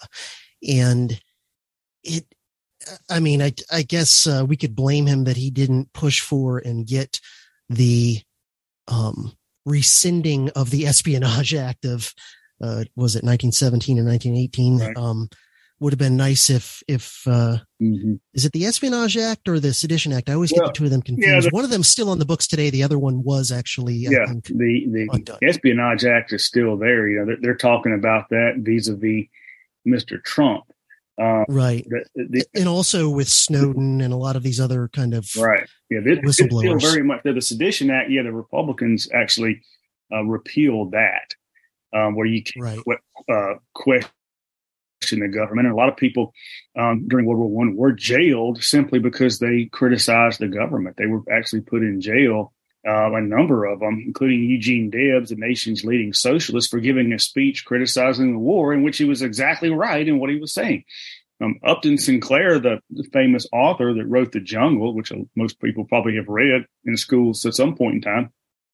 And it, I mean, I, I guess uh, we could blame him that he didn't push for and get the um, rescinding of the Espionage Act of, uh, was it nineteen seventeen or nineteen eighteen? Right. Um, would have been nice if, if uh, mm-hmm. Is it the Espionage Act or the Sedition Act? I always well, get the two of them confused. Yeah, the, one of them still on the books today. The other one was actually, yeah, I think, the, the undone. Espionage Act is still there. You know, they're, they're talking about that vis-a-vis Mister Trump. Um, right. The, the, and also with Snowden and a lot of these other kind of right. Yeah, this, whistleblowers. It's still very much the Sedition Act. Yeah, the Republicans actually uh, repealed that, um, where you can right. qu- uh, question the government. And a lot of people um, during World War One were jailed simply because they criticized the government. They were actually put in jail. Uh, a number of them, including Eugene Debs, the nation's leading socialist, for giving a speech criticizing the war in which he was exactly right in what he was saying. Um, Upton Sinclair, the, the famous author that wrote The Jungle, which most people probably have read in schools at some point in time,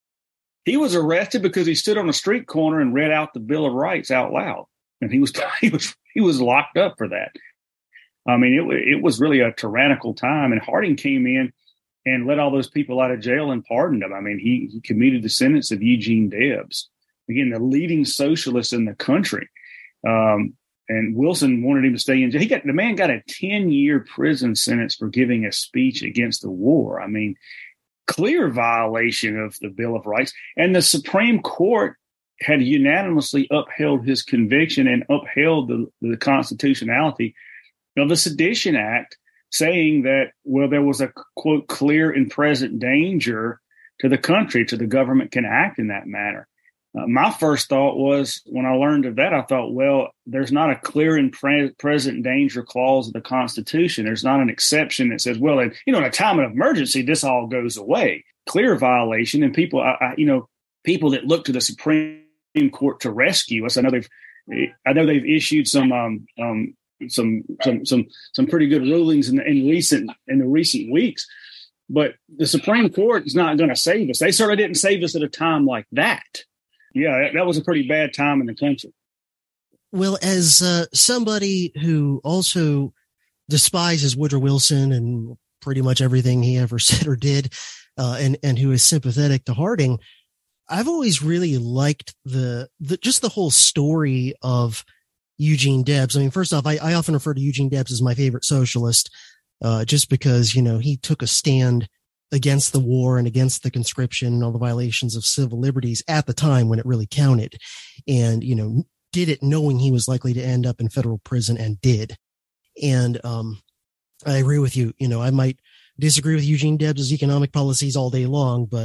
he was arrested because he stood on a street corner and read out the Bill of Rights out loud, and he was he was he was locked up for that. I mean, it it was really a tyrannical time, and Harding came in and let all those people out of jail and pardoned them. I mean, he, he commuted the sentence of Eugene Debs, again, the leading socialist in the country. Um, and Wilson wanted him to stay in jail. He got, the man got a ten-year prison sentence for giving a speech against the war. I mean, clear violation of the Bill of Rights. And the Supreme Court had unanimously upheld his conviction and upheld the, the constitutionality of the Sedition Act, saying that, well, there was a, quote, clear and present danger to the country, to the government can act in that manner. Uh, my first thought was, when I learned of that, I thought, well, there's not a clear and pre- present danger clause of the Constitution. There's not an exception that says, well, in, you know, in a time of emergency, this all goes away. Clear violation. And people, I, I, you know, people that look to the Supreme Court to rescue us, I know they've, I know they've issued some, um, um, some some some some pretty good rulings in the in recent in the recent weeks, but the Supreme Court is not going to save us. They certainly didn't save us at a time like that. Yeah, that, that was a pretty bad time in the country. Well, as uh, somebody who also despises Woodrow Wilson and pretty much everything he ever said or did, uh, and and who is sympathetic to Harding, I've always really liked the the just the whole story of Eugene Debs. I mean, first off, I, I often refer to Eugene Debs as my favorite socialist, uh, just because, you know, he took a stand against the war and against the conscription and all the violations of civil liberties at the time when it really counted. And, you know, did it knowing he was likely to end up in federal prison, and did. And um, I agree with you. You know, I might disagree with Eugene Debs' economic policies all day long, but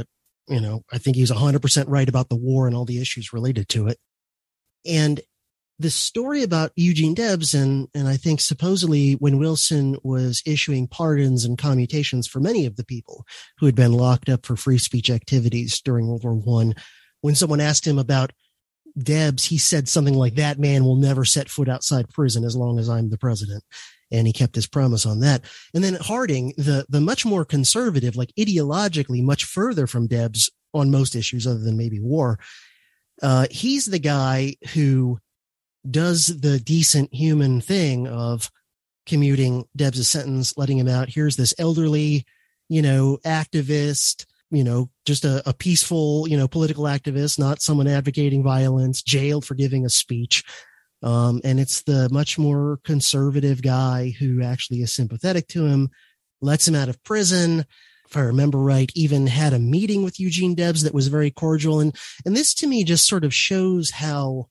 You know, I think he's one hundred percent right about the war and all the issues related to it. And the story about Eugene Debs, and, and I think supposedly when Wilson was issuing pardons and commutations for many of the people who had been locked up for free speech activities during World War One, when someone asked him about Debs, he said something like, "That man will never set foot outside prison as long as I'm the president." And he kept his promise on that. And then Harding, the, the much more conservative, like ideologically much further from Debs on most issues other than maybe war. Uh, he's the guy who does the decent human thing of commuting Debs' sentence, letting him out. Here's this elderly, you know, activist, you know, just a, a peaceful, you know, political activist, not someone advocating violence, jailed for giving a speech. Um, and it's the much more conservative guy who actually is sympathetic to him, lets him out of prison. If I remember right, even had a meeting with Eugene Debs that was very cordial. And, and this to me just sort of shows how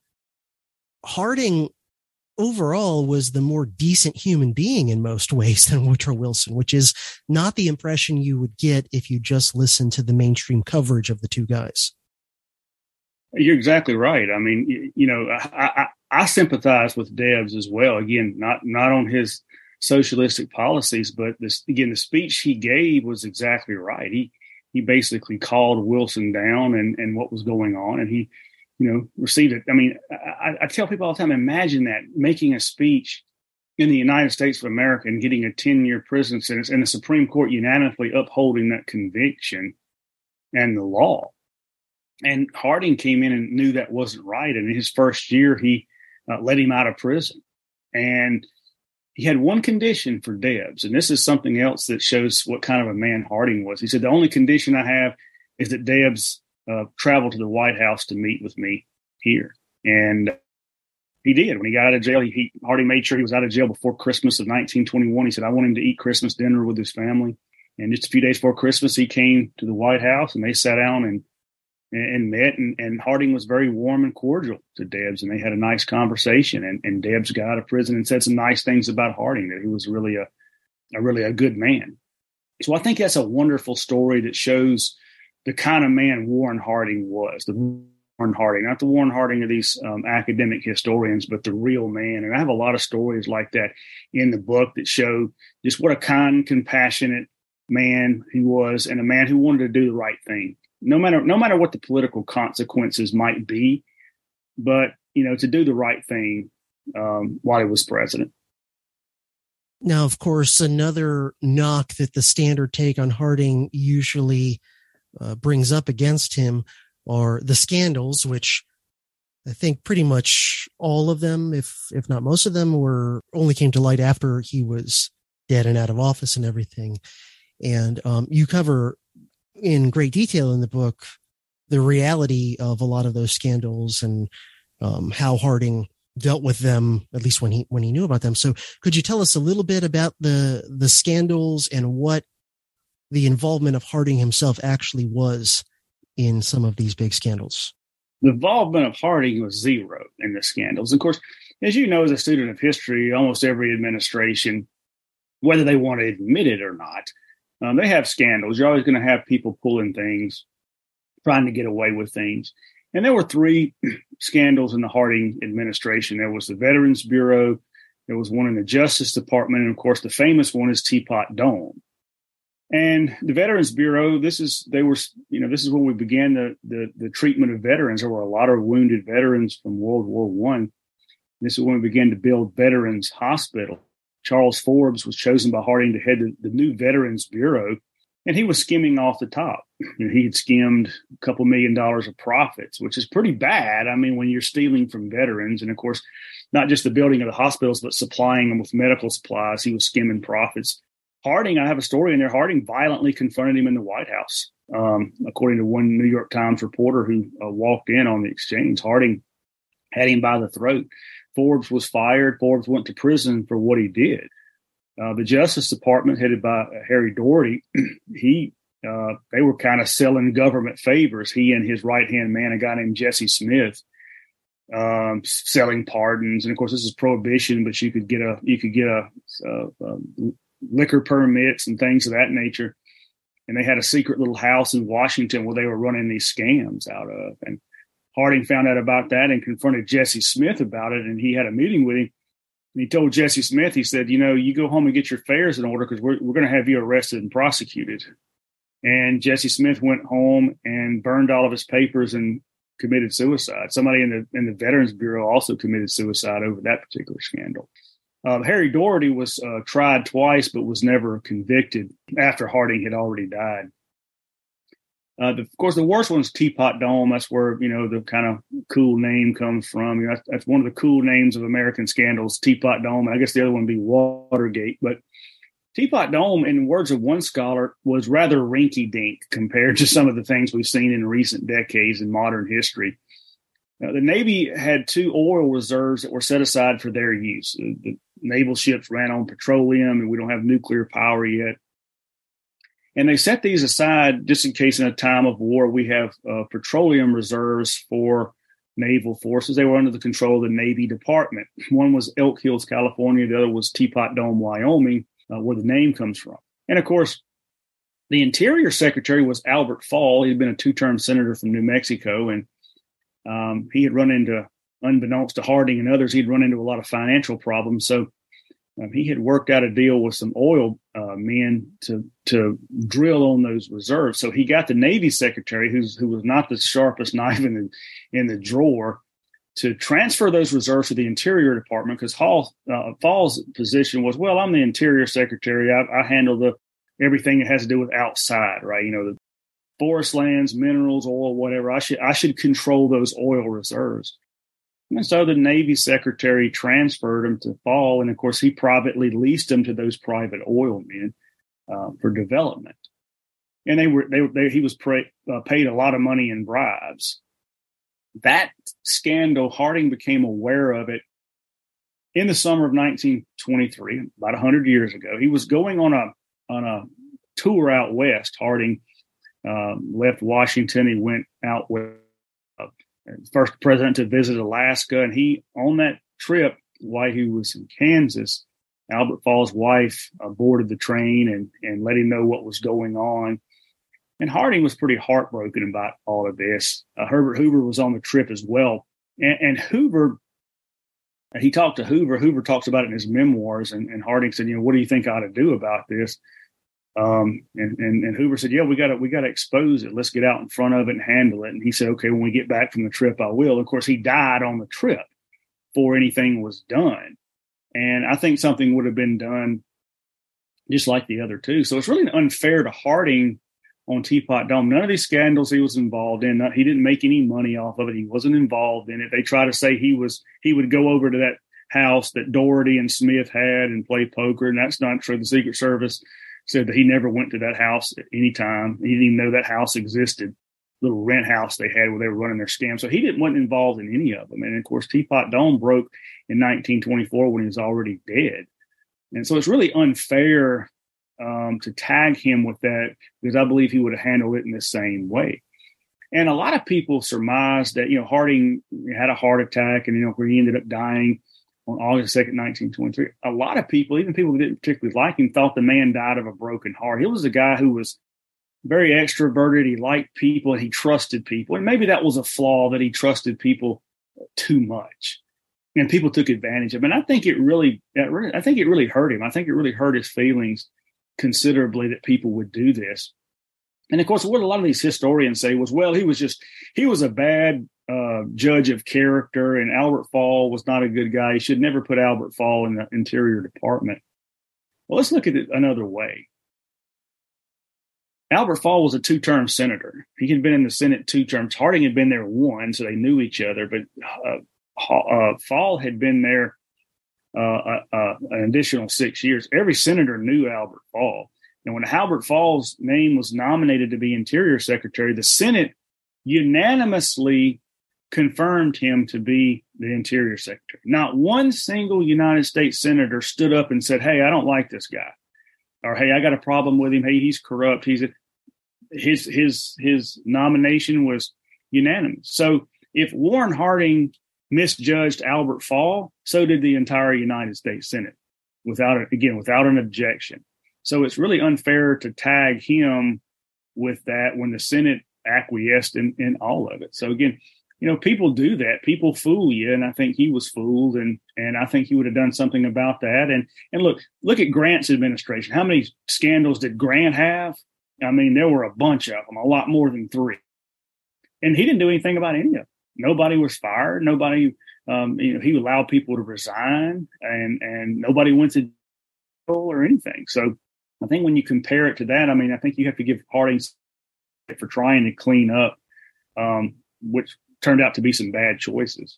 Harding overall was the more decent human being in most ways than Woodrow Wilson, which is not the impression you would get if you just listen to the mainstream coverage of the two guys. You're exactly right. I mean, you, you know, I, I, I sympathize with Debs as well. Again, not, not on his socialistic policies, but this, again, the speech he gave was exactly right. He, he basically called Wilson down and, and what was going on, and he, you know, received it. I mean, I, I tell people all the time, imagine that, making a speech in the United States of America and getting a ten-year prison sentence, and the Supreme Court unanimously upholding that conviction and the law. And Harding came in and knew that wasn't right. And in his first year, he uh, let him out of prison. And he had one condition for Debs, and this is something else that shows what kind of a man Harding was. He said, "The only condition I have is that Debs Uh, traveled to the White House to meet with me here." And he did. When he got out of jail, he, he Harding made sure he was out of jail before Christmas of nineteen twenty-one. He said, "I want him to eat Christmas dinner with his family." And just a few days before Christmas, he came to the White House and they sat down and and met. And, and Harding was very warm and cordial to Debs, and they had a nice conversation. And, and Debs got out of prison and said some nice things about Harding, that he was really a, a really a good man. So I think that's a wonderful story that shows the kind of man Warren Harding was, the Warren Harding, not the Warren Harding of these um, academic historians, but the real man. And I have a lot of stories like that in the book that show just what a kind, compassionate man he was, and a man who wanted to do the right thing, no matter no matter what the political consequences might be, but, you know, to do the right thing um, while he was president. Now, of course, another knock that the standard take on Harding usually Uh, brings up against him are the scandals, which I think pretty much all of them, if if not most of them, were only came to light after he was dead and out of office and everything. And um, you cover in great detail in the book the reality of a lot of those scandals and um, how Harding dealt with them, at least when he when he knew about them. So could you tell us a little bit about the the scandals and what the involvement of Harding himself actually was in some of these big scandals? The involvement of Harding was zero in the scandals. Of course, as you know, as a student of history, almost every administration, whether they want to admit it or not, um, they have scandals. You're always going to have people pulling things, trying to get away with things. And there were three scandals in the Harding administration. There was the Veterans Bureau, there was one in the Justice Department, and of course, the famous one is Teapot Dome. And the Veterans Bureau, this is, they were, you know, this is when we began the, the, the treatment of veterans. There were a lot of wounded veterans from World War One. This is when we began to build Veterans Hospital. Charles Forbes was chosen by Harding to head the, the new Veterans Bureau, and he was skimming off the top. You know, he had skimmed a couple million dollars of profits, which is pretty bad. I mean, when you're stealing from veterans, and of course, not just the building of the hospitals, but supplying them with medical supplies, he was skimming profits. Harding, I have a story in there, Harding violently confronted him in the White House. Um, according to one New York Times reporter who uh, walked in on the exchange, Harding had him by the throat. Forbes was fired. Forbes went to prison for what he did. Uh, the Justice Department, headed by uh, Harry Doherty, he uh, they were kind of selling government favors. He and his right-hand man, a guy named Jesse Smith, um, selling pardons. And of course, this is prohibition, but you could get a you could get a, a, a liquor permits and things of that nature. and they had a secret little house in Washington where they were running these scams out of. And Harding found out about that and confronted Jesse Smith about it, and he had a meeting with him. And he told Jesse Smith, he said, you know, you go home and get your affairs in order because we're, we're going to have you arrested and prosecuted. And Jesse Smith went home and burned all of his papers and committed suicide. Somebody in the in the Veterans Bureau also committed suicide over that particular scandal. Uh, Harry Doherty was uh, tried twice, but was never convicted after Harding had already died. Uh, the, of course, the worst one is Teapot Dome. That's where, you know, the kind of cool name comes from. You know, that's, that's one of the cool names of American scandals, Teapot Dome. And I guess the other one would be Watergate. But Teapot Dome, in words of one scholar, was rather rinky-dink compared to some of the things we've seen in recent decades in modern history. Uh, the Navy had two oil reserves that were set aside for their use. The, the naval ships ran on petroleum, and we don't have nuclear power yet. And they set these aside just in case in a time of war we have uh, petroleum reserves for naval forces. They were under the control of the Navy Department. One was Elk Hills, California. The other was Teapot Dome, Wyoming, uh, where the name comes from. And, of course, the Interior Secretary was Albert Fall. He'd been a two-term senator from New Mexico, and um, he had run into, unbeknownst to Harding and others, he'd run into a lot of financial problems. So Um, he had worked out a deal with some oil uh, men to to drill on those reserves. So he got the Navy Secretary, who's who was not the sharpest knife in the in the drawer, to transfer those reserves to the Interior Department, because Hall uh, Fall's position was, well, I'm the Interior Secretary. I, I handle the everything that has to do with outside, right? You know, the forest lands, minerals, oil, whatever. I should I should control those oil reserves. And so the Navy Secretary transferred them to Fall, and of course he privately leased them to those private oil men uh, for development. And they were they, they he was pra- uh, paid a lot of money in bribes. That scandal, Harding became aware of it in the summer of nineteen twenty-three, about one hundred years ago. He was going on a on a tour out west. Harding uh, left Washington. He went out west. First president to visit Alaska, and he, on that trip, while he was in Kansas, Albert Fall's wife uh, boarded the train and, and let him know what was going on. And Harding was pretty heartbroken about all of this. Uh, Herbert Hoover was on the trip as well. And, and Hoover, he talked to Hoover. Hoover talks about it in his memoirs, and, and Harding said, you know, what do you think I ought to do about this? Um, and, and, and Hoover said, yeah, we got to, we got to expose it. Let's get out in front of it and handle it. And he said, okay, when we get back from the trip, I will. Of course, he died on the trip before anything was done. And I think something would have been done just like the other two. So it's really unfair to Harding on Teapot Dome. None of these scandals he was involved in. He didn't make any money off of it. He wasn't involved in it. They try to say he was, he would go over to that house that Doherty and Smith had and play poker. And that's not true. The Secret Service said that he never went to that house at any time. He didn't even know that house existed, little rent house they had where they were running their scam. So he didn't wasn't involved in any of them. And of course, Teapot Dome broke in nineteen twenty-four when he was already dead. And so it's really unfair um, to tag him with that, because I believe he would have handled it in the same way. And a lot of people surmise that, you know, Harding had a heart attack and, you know, where he ended up dying on August second, nineteen twenty-three. A lot of people, even people who didn't particularly like him, thought the man died of a broken heart. He was a guy who was very extroverted. He liked people and he trusted people. And maybe that was a flaw, that he trusted people too much. And people took advantage of him. And I think it really, I think it really hurt him. I think it really hurt his feelings considerably that people would do this. And of course, what a lot of these historians say was, well, he was just, he was a bad Uh, judge of character, and Albert Fall was not a good guy. You should never put Albert Fall in the Interior Department. Well, let's look at it another way. Albert Fall was a two-term senator. He had been in the Senate two terms. Harding had been there one, so they knew each other. But uh, uh, Fall had been there uh, uh, uh, an additional six years. Every senator knew Albert Fall. And when Albert Fall's name was nominated to be Interior Secretary, the Senate unanimously confirmed him to be the Interior Secretary. Not one single United States senator stood up and said, hey, I don't like this guy. Or, hey, I got a problem with him. Hey, he's corrupt. He's a, his, his, his nomination was unanimous. So if Warren Harding misjudged Albert Fall, so did the entire United States Senate without, again, without an objection. So it's really unfair to tag him with that when the Senate acquiesced in, in all of it. So again, you know, people do that. People fool you, and I think he was fooled, and and I think he would have done something about that. And and look, look at Grant's administration. How many scandals did Grant have? I mean, there were a bunch of them, a lot more than three. And he didn't do anything about any of them. Nobody was fired. Nobody, um, you know, he allowed people to resign, and and nobody went to jail or anything. So I think when you compare it to that, I mean, I think you have to give Harding for trying to clean up, um, which turned out to be some bad choices.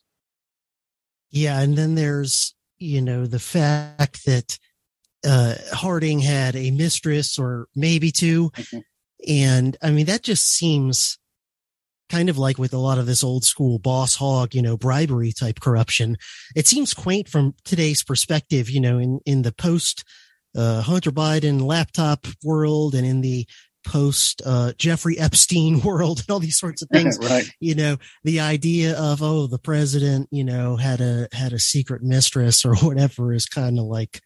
Yeah. And then there's, you know, the fact that uh, Harding had a mistress or maybe two. Mm-hmm. And I mean, that just seems kind of like with a lot of this old school boss hog, you know, bribery type corruption. It seems quaint from today's perspective, you know, in, in the post uh, Hunter Biden laptop world and in the post uh Jeffrey Epstein world and all these sorts of things. Right. You know, the idea of, oh, the president, you know, had a had a secret mistress or whatever is kind of like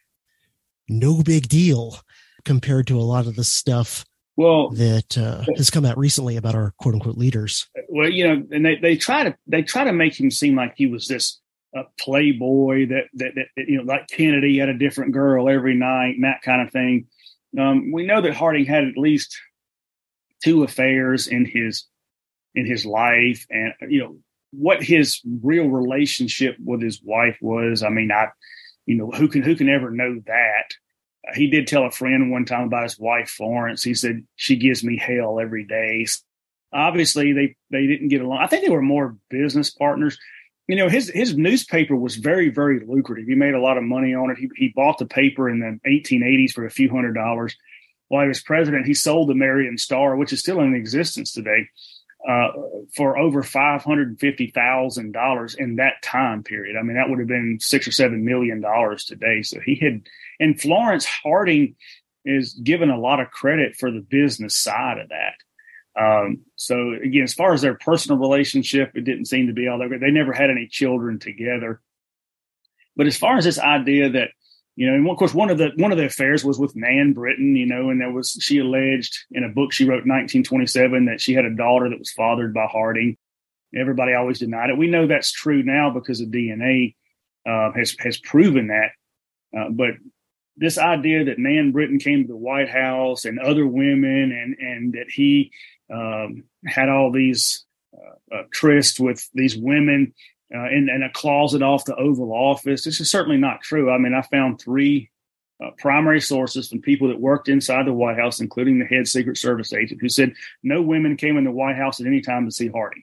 no big deal compared to a lot of the stuff well that uh, has come out recently about our quote unquote leaders. Well, you know, and they, they try to they try to make him seem like he was this uh, playboy that, that that you know, like Kennedy had a different girl every night and that kind of thing. Um, we know that Harding had at least two affairs in his in his life, and you know what his real relationship with his wife was. I mean, I, you know, who can who can ever know that? Uh, he did tell a friend one time about his wife Florence. He said she gives me hell every day. Obviously, they they didn't get along. I think they were more business partners. You know, his his newspaper was very, very lucrative. He made a lot of money on it. He he bought the paper in the eighteen eighties for a few hundred dollars. While he was president, he sold the Marion Star, which is still in existence today, uh, for over five hundred fifty thousand dollars in that time period. I mean, that would have been six or seven million dollars today. So he had, and Florence Harding is given a lot of credit for the business side of that. Um, so again, as far as their personal relationship, it didn't seem to be all that good. They never had any children together. But as far as this idea that, you know, and of course, one of the, one of the affairs was with Nan Britton, you know, and there was, she alleged in a book she wrote in nineteen twenty-seven that she had a daughter that was fathered by Harding. Everybody always denied it. We know that's true now because of D N A, uh, has, has proven that. Uh, but this idea that Nan Britton came to the White House and other women and, and that he, um, had all these, uh, uh, trysts with these women, uh, in, in a closet off the Oval Office. This is certainly not true. I mean, I found three, uh, primary sources from people that worked inside the White House, including the head Secret Service agent, who said no women came in the White House at any time to see Harding.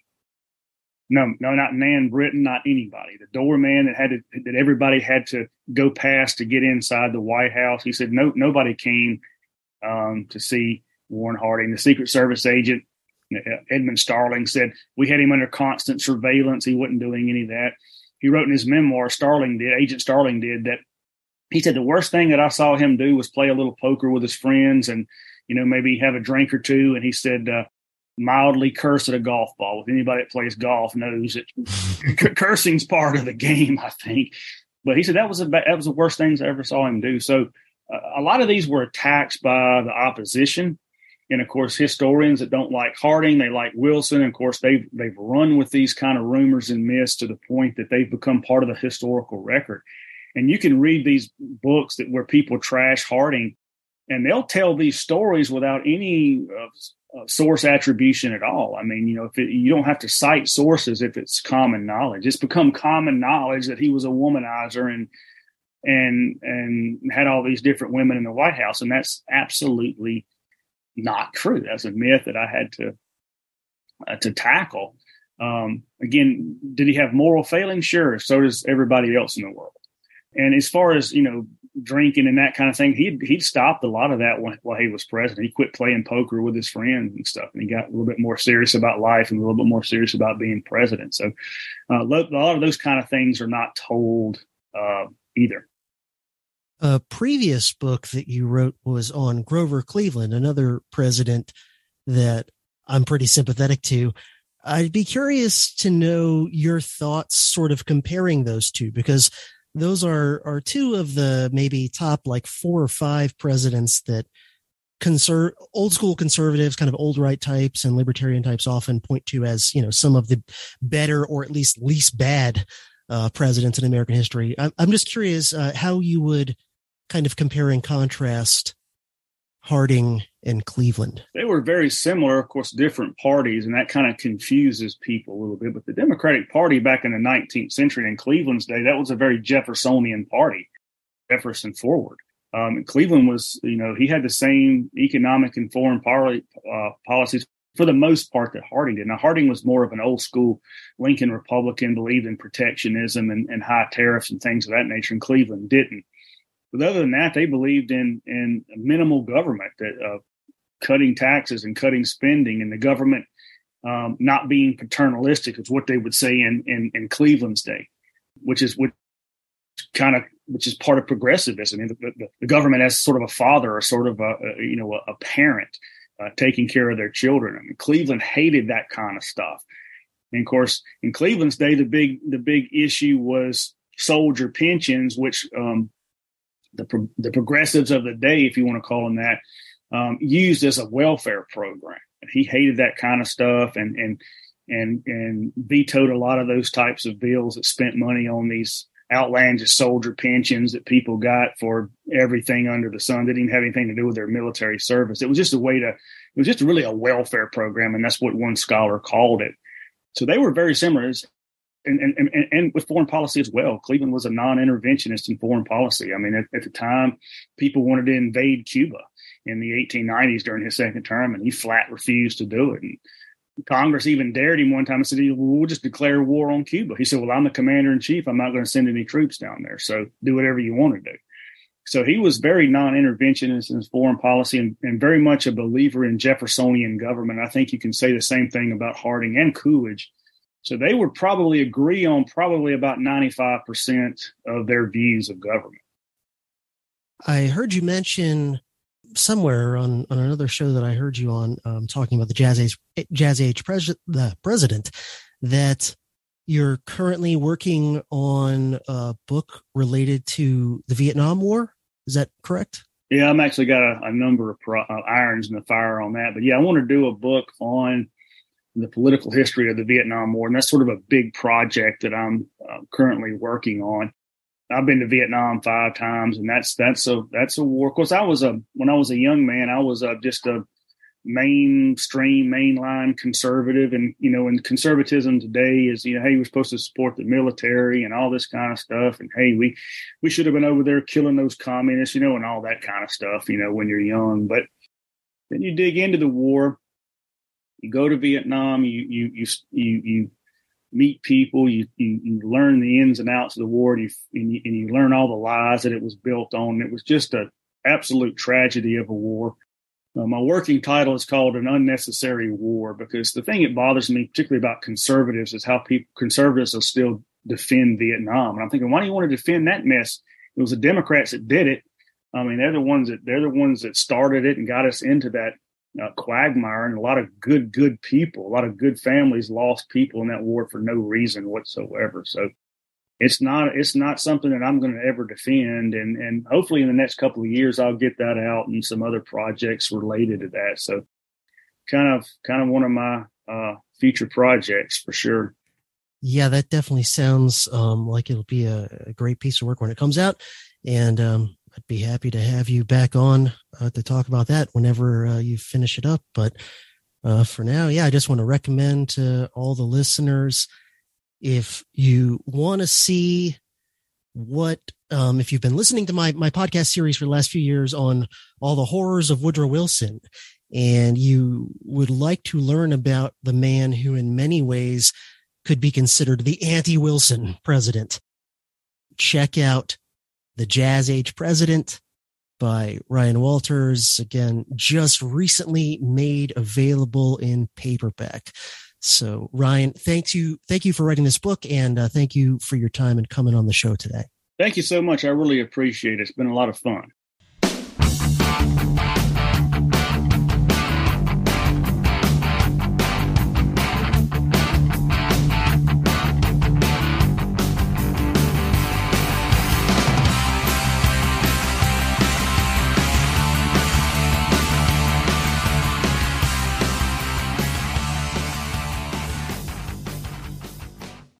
No, no, not Nan Britton, not anybody. The doorman that had to, that everybody had to go past to get inside the White House. He said no, nobody came, um, to see Warren Harding. The Secret Service agent, Edmund Starling, said we had him under constant surveillance. He wasn't doing any of that. He wrote in his memoir, Starling did, Agent Starling did, that he said the worst thing that I saw him do was play a little poker with his friends and, you know, maybe have a drink or two. And he said, uh, mildly curse at a golf ball. If anybody that plays golf knows it, C- cursing's part of the game, I think. But he said that was a, that was the worst things I ever saw him do. So uh, a lot of these were attacks by the opposition. And of course, historians that don't like Harding, they like Wilson. And of course, they've, they've run with these kind of rumors and myths to the point that they've become part of the historical record. And you can read these books that where people trash Harding, and they'll tell these stories without any uh, uh, source attribution at all. I mean, you know, if it, you don't have to cite sources if it's common knowledge. It's become common knowledge that he was a womanizer and and and had all these different women in the White House, and that's absolutely not true. That's a myth that I had to uh, to tackle. Um, again, did he have moral failings? Sure. So does everybody else in the world. And as far as, you know, drinking and that kind of thing, he'd, he'd stopped a lot of that when, while he was president. He quit playing poker with his friends and stuff. And he got a little bit more serious about life and a little bit more serious about being president. So uh, a lot of those kind of things are not told uh, either. A previous book that you wrote was on Grover Cleveland, another president that I'm pretty sympathetic to. I'd be curious to know your thoughts sort of comparing those two, because those are, are two of the maybe top like four or five presidents that conser- old school conservatives, kind of old right types and libertarian types often point to as, you know, some of the better or at least least bad uh, presidents in American history. I'm, I'm just curious uh, how you would kind of compare and contrast Harding and Cleveland. They were very similar, of course, different parties, and that kind of confuses people a little bit. But the Democratic Party back in the nineteenth century in Cleveland's day, that was a very Jeffersonian party, Jefferson forward. Um, Cleveland was, you know, he had the same economic and foreign policy, uh, policies for the most part that Harding did. Now, Harding was more of an old school Lincoln Republican, believed in protectionism and, and high tariffs and things of that nature, and Cleveland didn't. But other than that, they believed in in minimal government, that uh, cutting taxes and cutting spending, and the government um, not being paternalistic is what they would say in in, in Cleveland's day, which is what kind of which is part of progressivism. I mean, the, the, the government as sort of a father or sort of a, a you know a, a parent uh, taking care of their children. I mean, Cleveland hated that kind of stuff. And of course, in Cleveland's day, the big the big issue was soldier pensions, which um, The, pro- the progressives of the day, if you want to call them that, um, used as a welfare program. He hated that kind of stuff and and and and vetoed a lot of those types of bills that spent money on these outlandish soldier pensions that people got for everything under the sun. They didn't have anything to do with their military service. It was just a way to, it was just really a welfare program, and that's what one scholar called it. So they were very similar. And, and, and, and with foreign policy as well. Cleveland was a non-interventionist in foreign policy. I mean, at, at the time, people wanted to invade Cuba in the eighteen nineties during his second term, and he flat refused to do it. And Congress even dared him one time and said, well, we'll just declare war on Cuba. He said, well, I'm the commander-in-chief. I'm not going to send any troops down there, so do whatever you want to do. So he was very non-interventionist in his foreign policy and, and very much a believer in Jeffersonian government. I think you can say the same thing about Harding and Coolidge. So they would probably agree on probably about ninety-five percent of their views of government. I heard you mention somewhere on, on another show that I heard you on um, talking about the Jazz Age, Jazz Age pres- the president, that you're currently working on a book related to the Vietnam War. Is that correct? Yeah, I'm actually got a, a number of pro- uh, irons in the fire on that. But yeah, I want to do a book on the political history of the Vietnam War. And that's sort of a big project that I'm uh, currently working on. I've been to Vietnam five times, and that's, that's a, that's a war. Of course, I was a, when I was a young man, I was a, just a mainstream, mainline conservative. And, you know, and conservatism today is, you know, hey, we're supposed to support the military and all this kind of stuff. And hey, we, we should have been over there killing those communists, you know, and all that kind of stuff, you know, when you're young. But then you dig into the war. You go to Vietnam, you you you you, you meet people, you, you you learn the ins and outs of the war, and you, and you and you learn all the lies that it was built on. It was just an absolute tragedy of a war. Uh, my working title is called An Unnecessary War, because the thing that bothers me, particularly about conservatives, is how people conservatives will still defend Vietnam. And I'm thinking, why do you want to defend that mess? It was the Democrats that did it. I mean, they're the ones that they're the ones that started it and got us into that Uh, quagmire, and a lot of good, good people, a lot of good families lost people in that war for no reason whatsoever. So it's not, it's not something that I'm going to ever defend. And, and hopefully in the next couple of years, I'll get that out and some other projects related to that. So kind of, kind of one of my uh, future projects for sure. Yeah, that definitely sounds um, like it'll be a, a great piece of work when it comes out. And, um, I'd be happy to have you back on uh, to talk about that whenever uh, you finish it up. But uh, for now, yeah, I just want to recommend to all the listeners, if you want to see what, um, if you've been listening to my, my podcast series for the last few years on all the horrors of Woodrow Wilson, and you would like to learn about the man who in many ways could be considered the anti-Wilson president, check out The Jazz Age President by Ryan Walters, again, just recently made available in paperback. So Ryan, thank you. Thank you for writing this book, and uh, thank you for your time and coming on the show today. Thank you so much. I really appreciate it. It's been a lot of fun.